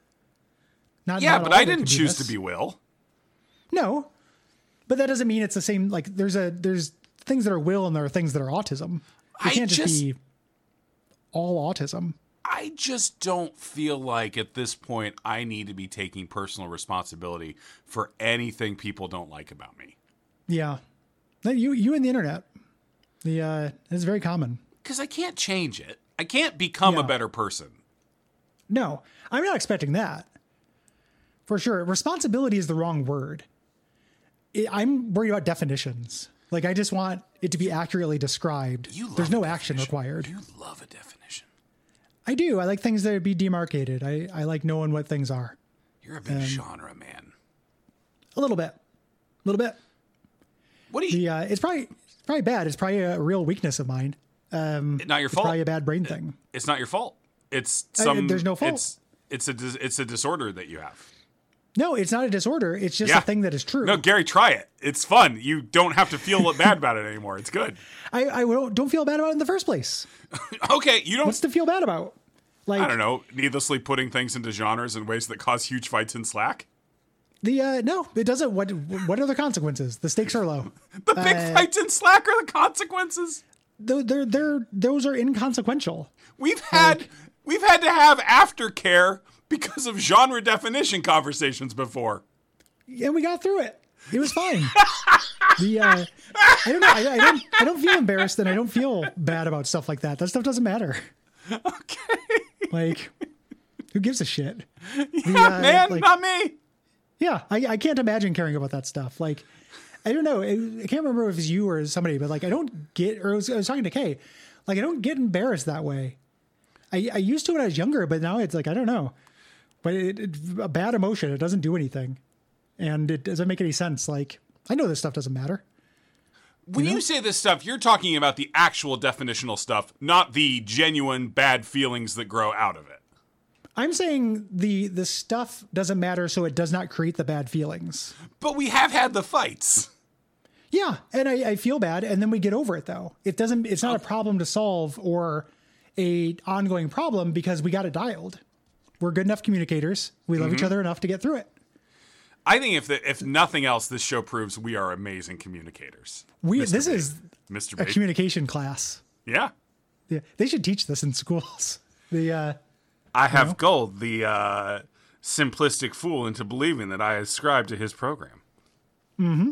Not yeah, not but all I of it didn't could be choose this. to be Will. No, but that doesn't mean it's the same. Like there's a there's things that are will and there are things that are autism. It I can't just, just be all autism. I just don't feel like at this point I need to be taking personal responsibility for anything people don't like about me. Yeah. You you and the internet. The uh it's very common. Because I can't change it. I can't become yeah. a better person. No, I'm not expecting that. For sure. Responsibility is the wrong word. It, I'm worried about definitions. Like I just want it to be accurately described. You love There's no a action required. You love a definition. I do. I like things that be demarcated. I, I like knowing what things are. You're a big um, genre man. A little bit. A little bit. What do you... The, uh, it's probably it's probably bad. It's probably a real weakness of mine. Um, not your it's fault. Probably a bad brain thing. It's not your fault. It's some... I, there's no fault. It's, it's, a, it's a disorder that you have. No, it's not a disorder. It's just yeah. a thing that is true. No, Gary, try it. It's fun. You don't have to feel bad about it anymore. It's good. I, I don't, don't feel bad about it in the first place. Okay, you don't... What's to feel bad about? Like, I don't know, needlessly putting things into genres in ways that cause huge fights in Slack? The uh, no, it doesn't. What what are the consequences? The stakes are low. The big uh, fights in Slack are the consequences. They're, they're, they're, those are inconsequential. We've had like, we've had to have aftercare because of genre definition conversations before. And we got through it. It was fine. the uh, I don't know. I, I don't. I don't feel embarrassed, and I don't feel bad about stuff like that. That stuff doesn't matter. Okay. Like, who gives a shit? Yeah, the, uh, man, like, not me. Yeah, I, I can't imagine caring about that stuff. Like, I don't know. I, I can't remember if it was you or somebody, but like, I don't get, or I was, I was talking to Kay, like, I don't get embarrassed that way. I, I used to when I was younger, but now it's like, I don't know. But it, it, a bad emotion, it doesn't do anything. And it doesn't make any sense. Like, I know this stuff doesn't matter. When you, know? you say this stuff, you're talking about the actual definitional stuff, not the genuine bad feelings that grow out of it. I'm saying the the stuff doesn't matter, so it does not create the bad feelings. But we have had the fights. Yeah, and I, I feel bad, and then we get over it, though. It doesn't. It's not a problem to solve or a ongoing problem because we got it dialed. We're good enough communicators. We love mm-hmm. each other enough to get through it. I think if the, if nothing else, this show proves we are amazing communicators. We Mister This B. is Mister a B. communication class. Yeah. Yeah, they should teach this in schools. The uh, I have know? gulled the uh, simplistic fool into believing that I ascribe to his program. Mm-hmm.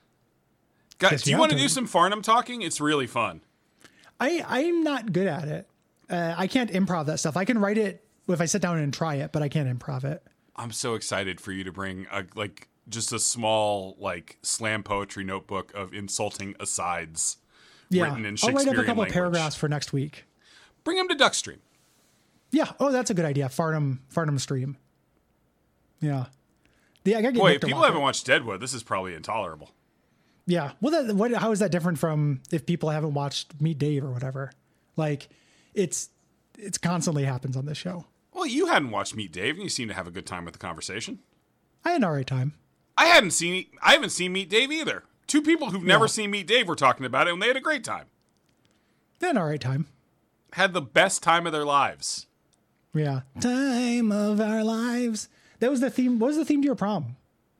Guys, do you want to do some Farnham talking? It's really fun. I I'm not good at it. Uh, I can't improv that stuff. I can write it if I sit down and try it, but I can't improv it. I'm so excited for you to bring a, like just a small like slam poetry notebook of insulting asides yeah. written in I'll write Shakespearean up a couple language. of paragraphs for next week. Bring them to Duckstream. Yeah. Oh, that's a good idea. Farnham Farnham stream. Yeah. The, I gotta get Boy, Nick if to people watch haven't it. watched Deadwood, this is probably intolerable. Yeah. Well, that, what? How is that different from if people haven't watched Meet Dave or whatever? Like, it's it's constantly happens on this show. Well, you hadn't watched Meet Dave, and you seemed to have a good time with the conversation. I had an alright time. I hadn't seen. I haven't seen Meet Dave either. Two people who've never Yeah. seen Meet Dave were talking about it, and they had a great time. They had an alright time. Had the best time of their lives. Yeah. Time of our lives. That was the theme. What was the theme to your prom?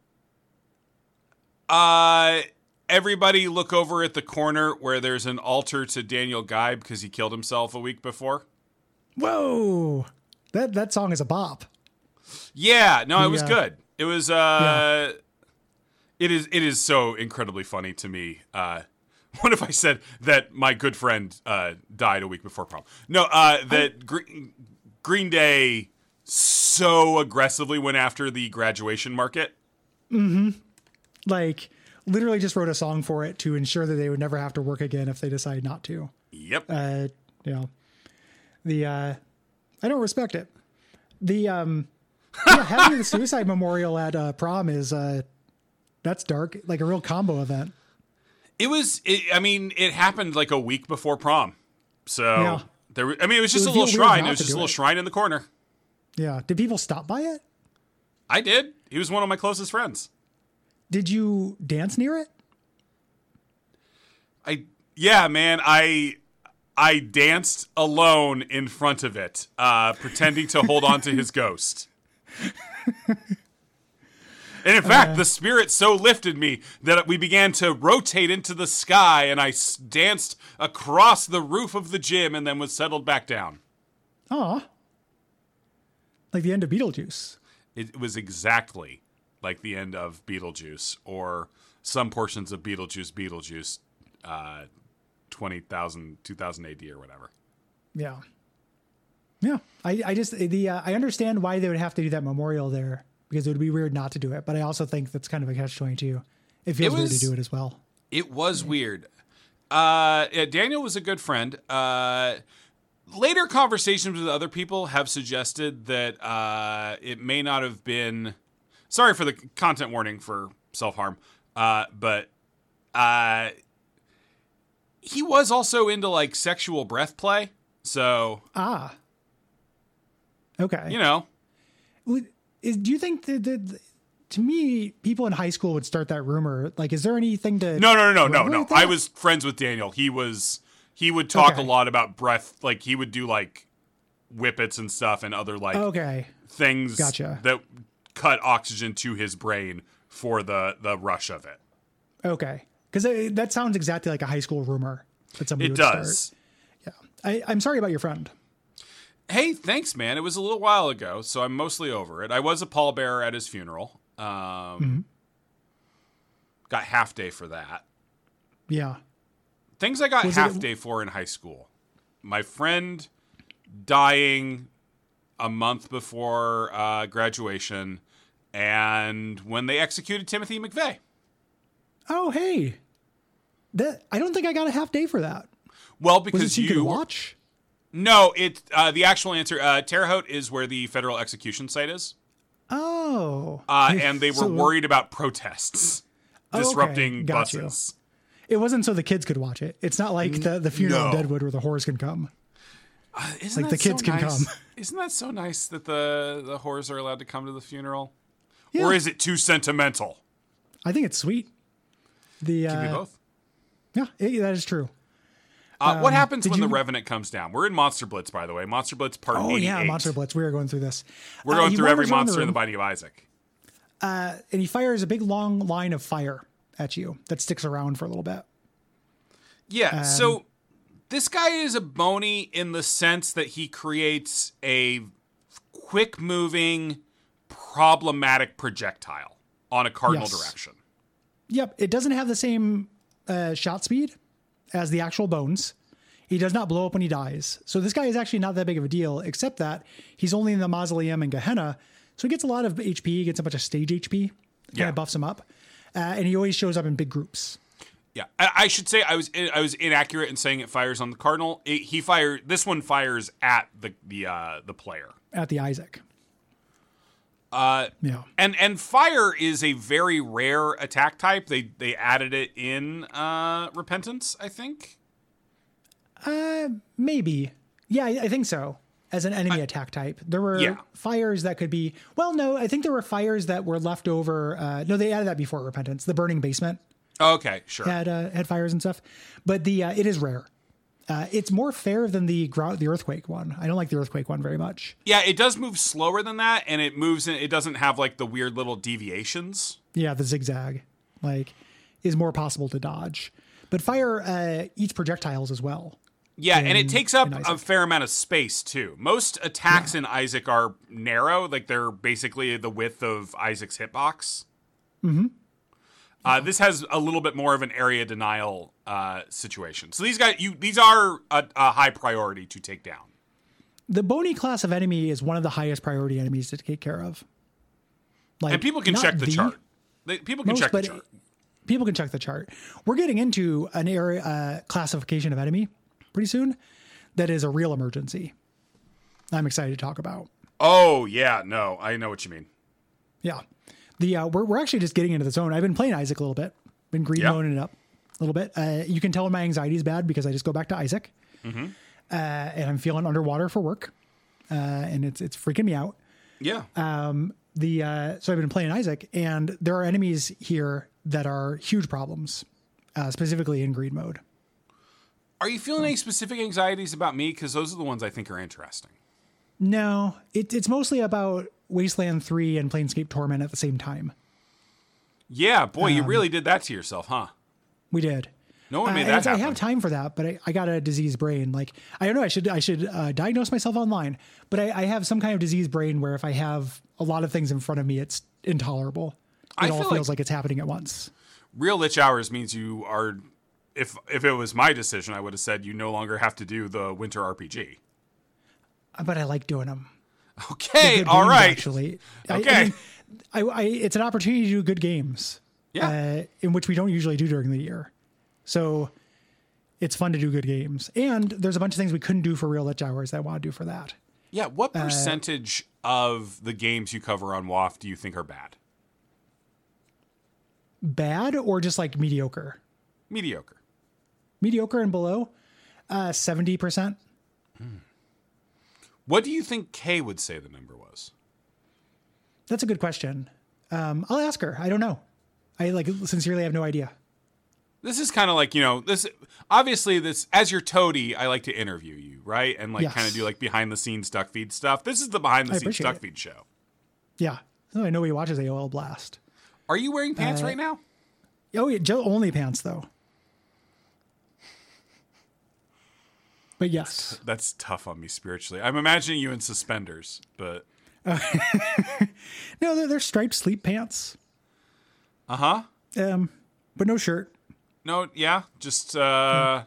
Uh, everybody look over at the corner where there's an altar to Daniel Guy because he killed himself a week before. Whoa. That that song is a bop. Yeah, no, it was Yeah. good. It was, uh, it is, it is so incredibly funny to me. Uh, what if I said that my good friend, uh, died a week before prom? No, uh, that Green, Green Day so aggressively went after the graduation market. Mm-hmm. Like, literally just wrote a song for it to ensure that they would never have to work again if they decide not to. Yep. Uh, you know, the, uh, I don't respect it. The, um, yeah, having the suicide memorial at uh, prom is, uh, that's dark, like a real combo event. It was, it, I mean, it happened like a week before prom. So, Yeah. there. I mean, it was just It a would little feel weird shrine. not It was to just a do little it. shrine in the corner. Yeah. Did people stop by it? I did. He was one of my closest friends. Did you dance near it? I, yeah, man, I, I danced alone in front of it, uh, pretending to hold on to his ghost. And in fact, Uh. the spirit so lifted me that we began to rotate into the sky, and I s- danced across the roof of the gym and then was settled back down. Aw. Like the end of Beetlejuice. It was exactly like the end of Beetlejuice, or some portions of Beetlejuice, Beetlejuice, uh, twenty thousand, two thousand A D or whatever. Yeah. Yeah. I, I just, the, uh, I understand why they would have to do that memorial there because it would be weird not to do it. But I also think that's kind of a catch twenty-two. It feels It weird was- to do it as well. It was weird. Uh, yeah, Daniel was a good friend. Uh, later conversations with other people have suggested that uh, it may not have been. Sorry for the content warning for self-harm, uh, but uh, he was also into like sexual breath play. So, Ah. Okay. you know, Would- is, do you think that, that, to me, people in high school would start that rumor? Like, is there anything to. no, no, no, no, no, no. corroborate that? I was friends with Daniel. He was, he would talk Okay. a lot about breath. Like he would do like whippets and stuff and other like Okay. things Gotcha. that cut oxygen to his brain for the, the rush of it. Okay. Because that sounds exactly like a high school rumor that somebody It would does. start. Yeah. I, I'm sorry about your friend. Hey, thanks, man. It was a little while ago, so I'm mostly over it. I was a pallbearer at his funeral. Um, Mm-hmm. Got half day for that. Yeah. Things I got Was it- half day for in high school. My friend dying a month before uh, graduation, and when they executed Timothy McVeigh. Oh, hey. That I don't think I got a half day for that. Well, Was it because so you you could watch? No, it uh, the actual answer. Uh, Terre Haute is where the federal execution site is, Oh. uh, and they were So- worried about protests Okay, disrupting got you. buses. It wasn't so the kids could watch it. It's not like the, the funeral in no. Deadwood where the whores can come. Uh, isn't Like that the kids so can nice? come. Isn't that so nice that the the whores are allowed to come to the funeral? Yeah. Or is it too sentimental? I think it's sweet. The Give me uh, both. yeah, it, that is true. Uh, what happens did when the you- Revenant comes down? We're in Monster Blitz, by the way. Monster Blitz Part Oh eighty-eight. yeah, Monster Blitz. We are going through this. We're Uh, going he through every wanders around monster in the room, Binding of Isaac. and he fires a big long line of fire at you that sticks around for a little bit. Yeah, Um, so this guy is a bony in the sense that he creates a quick-moving, problematic projectile on a cardinal Yes. direction. Yep, it doesn't have the same uh, shot speed as the actual bones. He does not blow up when he dies. So this guy is actually not that big of a deal, except that he's only in the mausoleum in Gehenna. So he gets a lot of H P, he gets a bunch of stage H P, kind Yeah. of buffs him up. Uh, and he always shows up in big groups. Yeah, I, I should say I was I was inaccurate in saying it fires on the cardinal. It, he fired. This one fires at the the uh, the player. At the Isaac. Uh, Yeah. and and fire is a very rare attack type. They they added it in uh, Repentance, I think. Uh, maybe. Yeah, I, I think so. as an enemy I, attack type. There were yeah. fires that could be, well, no, I think there were fires that were left over. Uh, no, they added that before Repentance. The Burning Basement. Okay, sure. Had, uh, had fires and stuff. But the uh, it is rare. Uh, it's more fair than the ground, the Earthquake one. I don't like the Earthquake one very much. Yeah, it does move slower than that, and it moves. In, it doesn't have like the weird little deviations. Yeah, the zigzag, like, is more possible to dodge. But fire uh, eats projectiles as well. Yeah, in, and it takes up a fair amount of space too. Most attacks yeah. in Isaac are narrow, like they're basically the width of Isaac's hitbox. Mm-hmm. Uh, this has a little bit more of an area denial uh, situation. So these guys, you these are a, a high priority to take down. The bony class of enemy is one of the highest priority enemies to take care of. Like, and people can check the, the chart. They, people can most, check the chart. People can check the chart. We're getting into an area uh, classification of enemy pretty soon that is a real emergency. I'm excited to talk about. Oh yeah, no, I know what you mean. Yeah. The uh, we're we're actually just getting into the zone. I've been playing Isaac a little bit, been green yep. moning it up a little bit. Uh, you can tell when my anxiety is bad because I just go back to Isaac, mm-hmm. uh, and I'm feeling underwater for work, uh, and it's it's freaking me out. Yeah. Um. The uh, so I've been playing Isaac, and there are enemies here that are huge problems, uh, specifically in green mode. Are you feeling any specific anxieties about me? Because those are the ones I think are interesting. No, it, it's mostly about Wasteland three and Planescape Torment at the same time. Yeah, boy, um, you really did that to yourself, huh? We did. No one made uh, that happen. I have time for that, but I, I got a diseased brain. Like, I don't know, I should I should uh, diagnose myself online, but I, I have some kind of diseased brain where if I have a lot of things in front of me, it's intolerable. It I all feel feels like like it's happening at once. Real Lich Hours means you are... If if it was my decision, I would have said you no longer have to do the Winter R P G. But I like doing them. Okay, all games, right. Actually, okay. I, I mean, I, I, it's an opportunity to do good games. Yeah. Uh, in which we don't usually do during the year. So it's fun to do good games. And there's a bunch of things we couldn't do for Real Lich Hours that I want to do for that. Yeah. What percentage uh, of the games you cover on W A F do you think are bad? Bad or just like mediocre? Mediocre. Mediocre and below? Uh, seventy percent. Hmm. What do you think Kay would say the number was? That's a good question. Um, I'll ask her. I don't know. I like sincerely have no idea. This is kind of like, you know, this obviously this as your toady, I like to interview you, right? And like yes. kind of do like behind the scenes duck feed stuff. This is the behind the scenes duck feed show. Yeah. So I know he watches A O L Blast. Are you wearing pants uh, right now? Oh, yeah, Joe only pants though. But yes. That's tough on me spiritually. I'm imagining you in suspenders, but... Uh, no, they're, they're striped sleep pants. Uh-huh. Um, but no shirt. No, yeah, just, uh...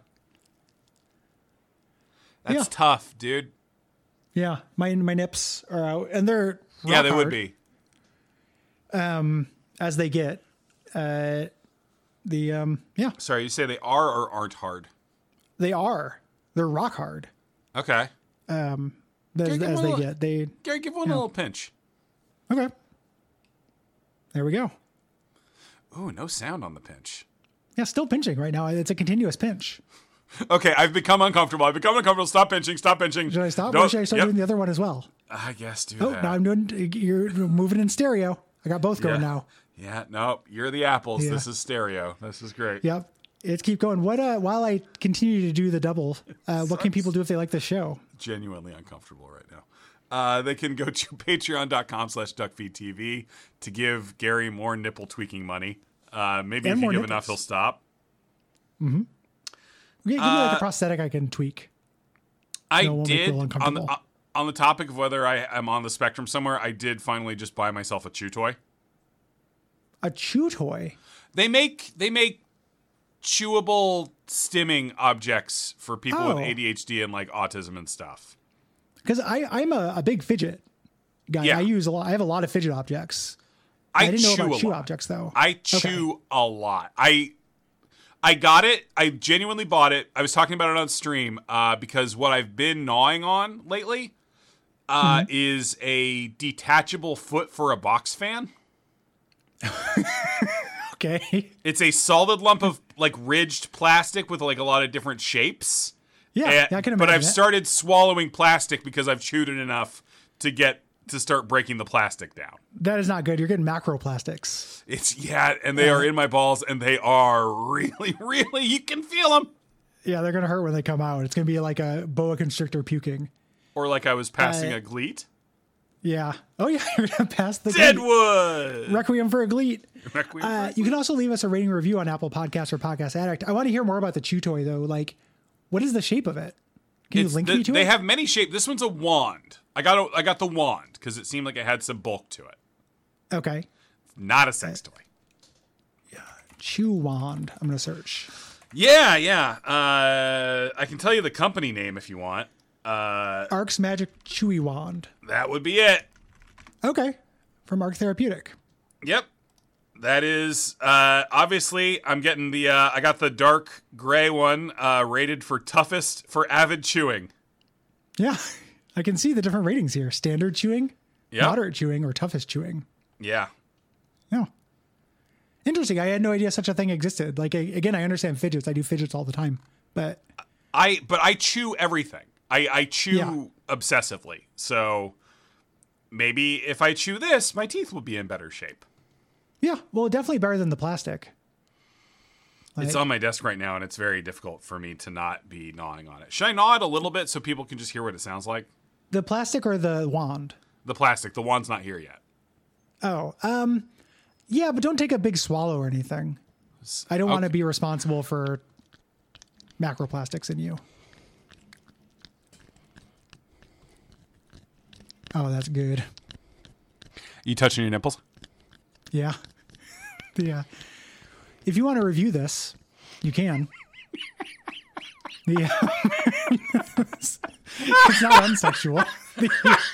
That's yeah. tough, dude. Yeah, my my nips are out, and they're Yeah, they hard, would be. Um, as they get. Uh, the, um, yeah. Sorry, you say they are or aren't hard? They are. They're rock hard. Okay. Um, as, as they little, get, they Gary, give one yeah. a little pinch. Okay. There we go. Ooh, no sound on the pinch. Yeah, still pinching right now. It's a continuous pinch. Okay, I've become uncomfortable. I've become uncomfortable. Stop pinching. Stop pinching. Should I stop? Don't, Or should I start yep. doing the other one as well? I guess do oh, that. now I'm doing. You're moving in stereo. I got both going yeah. now. Yeah. No, you're the apples. Yeah. This is stereo. This is great. Yep. Let's keep going. What? Uh, while I continue to do the double, uh, what can people do if they like the show? Genuinely uncomfortable right now. Uh, they can go to patreon.com slash duckfeedtv to give Gary more nipple tweaking money. Uh, maybe and if you give nipples. enough, he'll stop. Mm-hmm. Yeah, give me uh, like a prosthetic I can tweak. I no, did on the uh, on the topic of whether I am on the spectrum somewhere. I did finally just buy myself a chew toy. A chew toy. They make they make chewable stimming objects for people oh. with A D H D and like autism and stuff. Because I I'm a, a big fidget guy. Yeah. I use a lot. I have a lot of fidget objects. I, I didn't know chew about a chew lot. objects though. I chew okay. a lot. I I got it. I genuinely bought it. I was talking about it on stream uh, because what I've been gnawing on lately uh, mm-hmm. is a detachable foot for a box fan. Okay. It's a solid lump of like ridged plastic with like a lot of different shapes. Yeah, and, yeah I can imagine But I've it. started swallowing plastic because I've chewed it enough to get to start breaking the plastic down. That is not good. You're getting macroplastics. It's yeah, and they uh, are in my balls, and they are really, really. You can feel them. Yeah, they're gonna hurt when they come out. It's gonna be like a boa constrictor puking, or like I was passing uh, a gleet. Yeah. Oh yeah, you're gonna pass the Deadwood. Gleet. Requiem for a gleet. Requiem uh, for a you can also leave us a rating review on Apple Podcasts or Podcast Addict. I want to hear more about the chew toy though. Like, what is the shape of it? Can you it's link the, me to they it? They have many shapes. This one's a wand. I got a, I got the wand because it seemed like it had some bulk to it. Okay. It's not a sex toy. Yeah. Chew wand. I'm gonna search. Yeah, yeah. Uh, I can tell you the company name if you want. Uh, Ark's Magic Chewy Wand. That would be it. Okay. From Arc Therapeutic. Yep. That is, uh, obviously, I'm getting the, uh, I got the dark gray one, uh, rated for toughest for avid chewing. Yeah. I can see the different ratings here. Standard chewing, yep. moderate chewing, or toughest chewing. Yeah. Yeah. Interesting. I had no idea such a thing existed. Like, again, I understand fidgets. I do fidgets all the time, but I, but I chew everything. I, I chew yeah. obsessively. So maybe if I chew this, my teeth will be in better shape. Yeah. Well, definitely better than the plastic. Like, it's on my desk right now, and it's very difficult for me to not be gnawing on it. Should I gnaw it a little bit so people can just hear what it sounds like? The plastic or the wand? The plastic. The wand's not here yet. Oh, um, yeah, but don't take a big swallow or anything. I don't okay. want to be responsible for macroplastics in you. Oh, that's good. You touching your nipples? Yeah. Yeah. If you want to review this, you can. The, uh, it's not unsexual. The,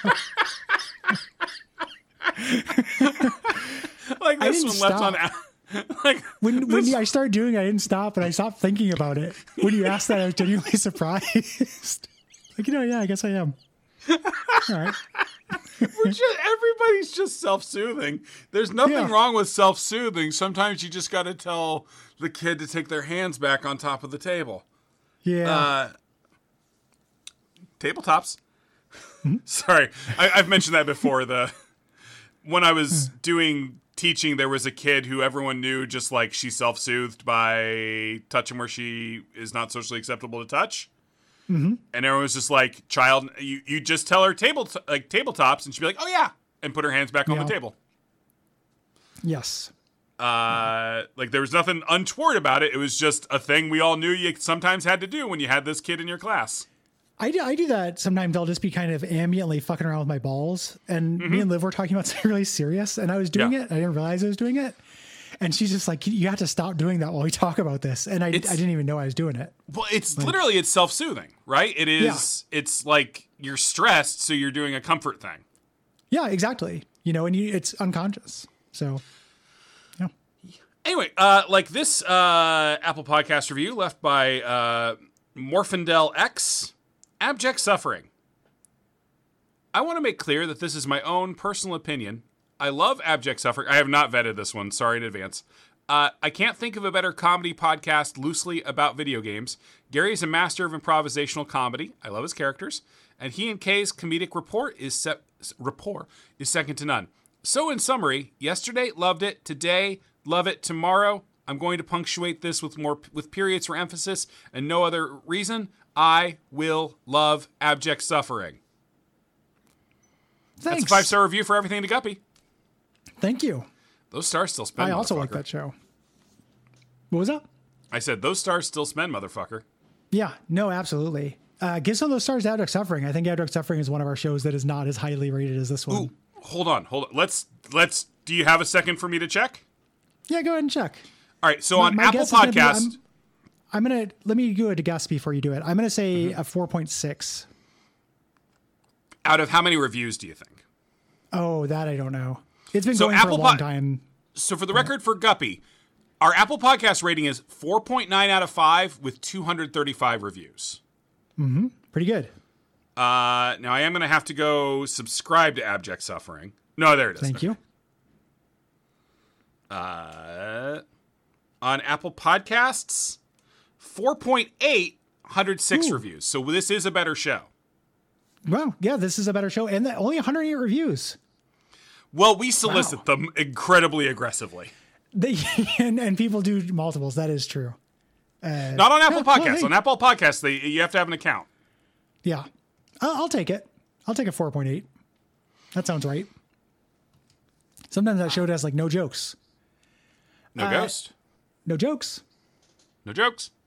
like this one stop. left on. Like when when I started doing it, I didn't stop, and I stopped thinking about it. When you asked that, I was genuinely surprised. Like, you know, yeah, I guess I am. All right. We're just, everybody's just self-soothing. There's nothing yeah. wrong with self-soothing. Sometimes you just got to tell the kid to take their hands back on top of the table. Yeah. Uh, tabletops. Mm-hmm. Sorry, I, I've mentioned that before. The when I was doing teaching, there was a kid who everyone knew just like she self-soothed by touching where she is not socially acceptable to touch. Mm-hmm. And everyone was just like, child, you, you just tell her table t- like tabletops, and she'd be like, oh yeah, and put her hands back on yeah. the table. Yes. Uh, like there was nothing untoward about it. It was just a thing we all knew you sometimes had to do when you had this kid in your class. I do, I do that sometimes. I'll just be kind of ambiently fucking around with my balls. And mm-hmm. me and Liv were talking about something really serious, and I was doing yeah. it. I didn't realize I was doing it. And she's just like, you have to stop doing that while we talk about this. And I, I didn't even know I was doing it. Well, it's like, literally, it's self-soothing, right? It is, yeah. It's like you're stressed, so you're doing a comfort thing. Yeah, exactly. You know, and you, it's unconscious. So, yeah. Anyway, uh, like this uh, Apple Podcast review left by uh, Morphindel X, Abject Suffering. I want to make clear that this is my own personal opinion. I love Abject Suffering. I have not vetted this one. Sorry in advance. Uh, I can't think of a better comedy podcast loosely about video games. Gary is a master of improvisational comedy. I love his characters. And he and Kay's comedic rapport is, se- rapport is second to none. So in summary, yesterday, loved it. Today, love it. Tomorrow, I'm going to punctuate this with more with periods for emphasis and no other reason. I will love Abject Suffering. Thanks. That's a five-star review for Everything to Guppy. Thank you. Those stars still spend, I also like that show. What was that? I said, those stars still spend, motherfucker. Yeah, no, absolutely. Uh, give some of those stars to Abject Suffering. I think Abject Suffering is one of our shows that is not as highly rated as this one. Ooh, hold on, hold on. Let's, let's, do you have a second for me to check? Yeah, go ahead and check. All right, so my, on my Apple Podcast. Be, I'm, I'm going to, let me go to guess before you do it. I'm going to say mm-hmm. a four point six. Out of how many reviews do you think? Oh, that I don't know. It's been so going Apple for a long po- time. So for the record for Guppy, our Apple Podcast rating is four point nine out of five with two hundred thirty-five reviews. Mm-hmm. Pretty good. Uh, now I am going to have to go subscribe to Abject Suffering. No, there it is. Thank okay. you. Uh, on Apple Podcasts, four point eight. one hundred six Ooh. reviews. So this is a better show. Well, yeah, this is a better show. And the, only one hundred eight reviews. Well, we solicit Wow. them incredibly aggressively. They, and, and people do multiples. That is true. Uh, Not on Apple well, Podcasts. hey. On Apple Podcasts, they, you have to have an account. Yeah. I'll, I'll take it. I'll take a four point eight. That sounds right. Sometimes that show has like no jokes. No Uh, ghost. No jokes. No jokes.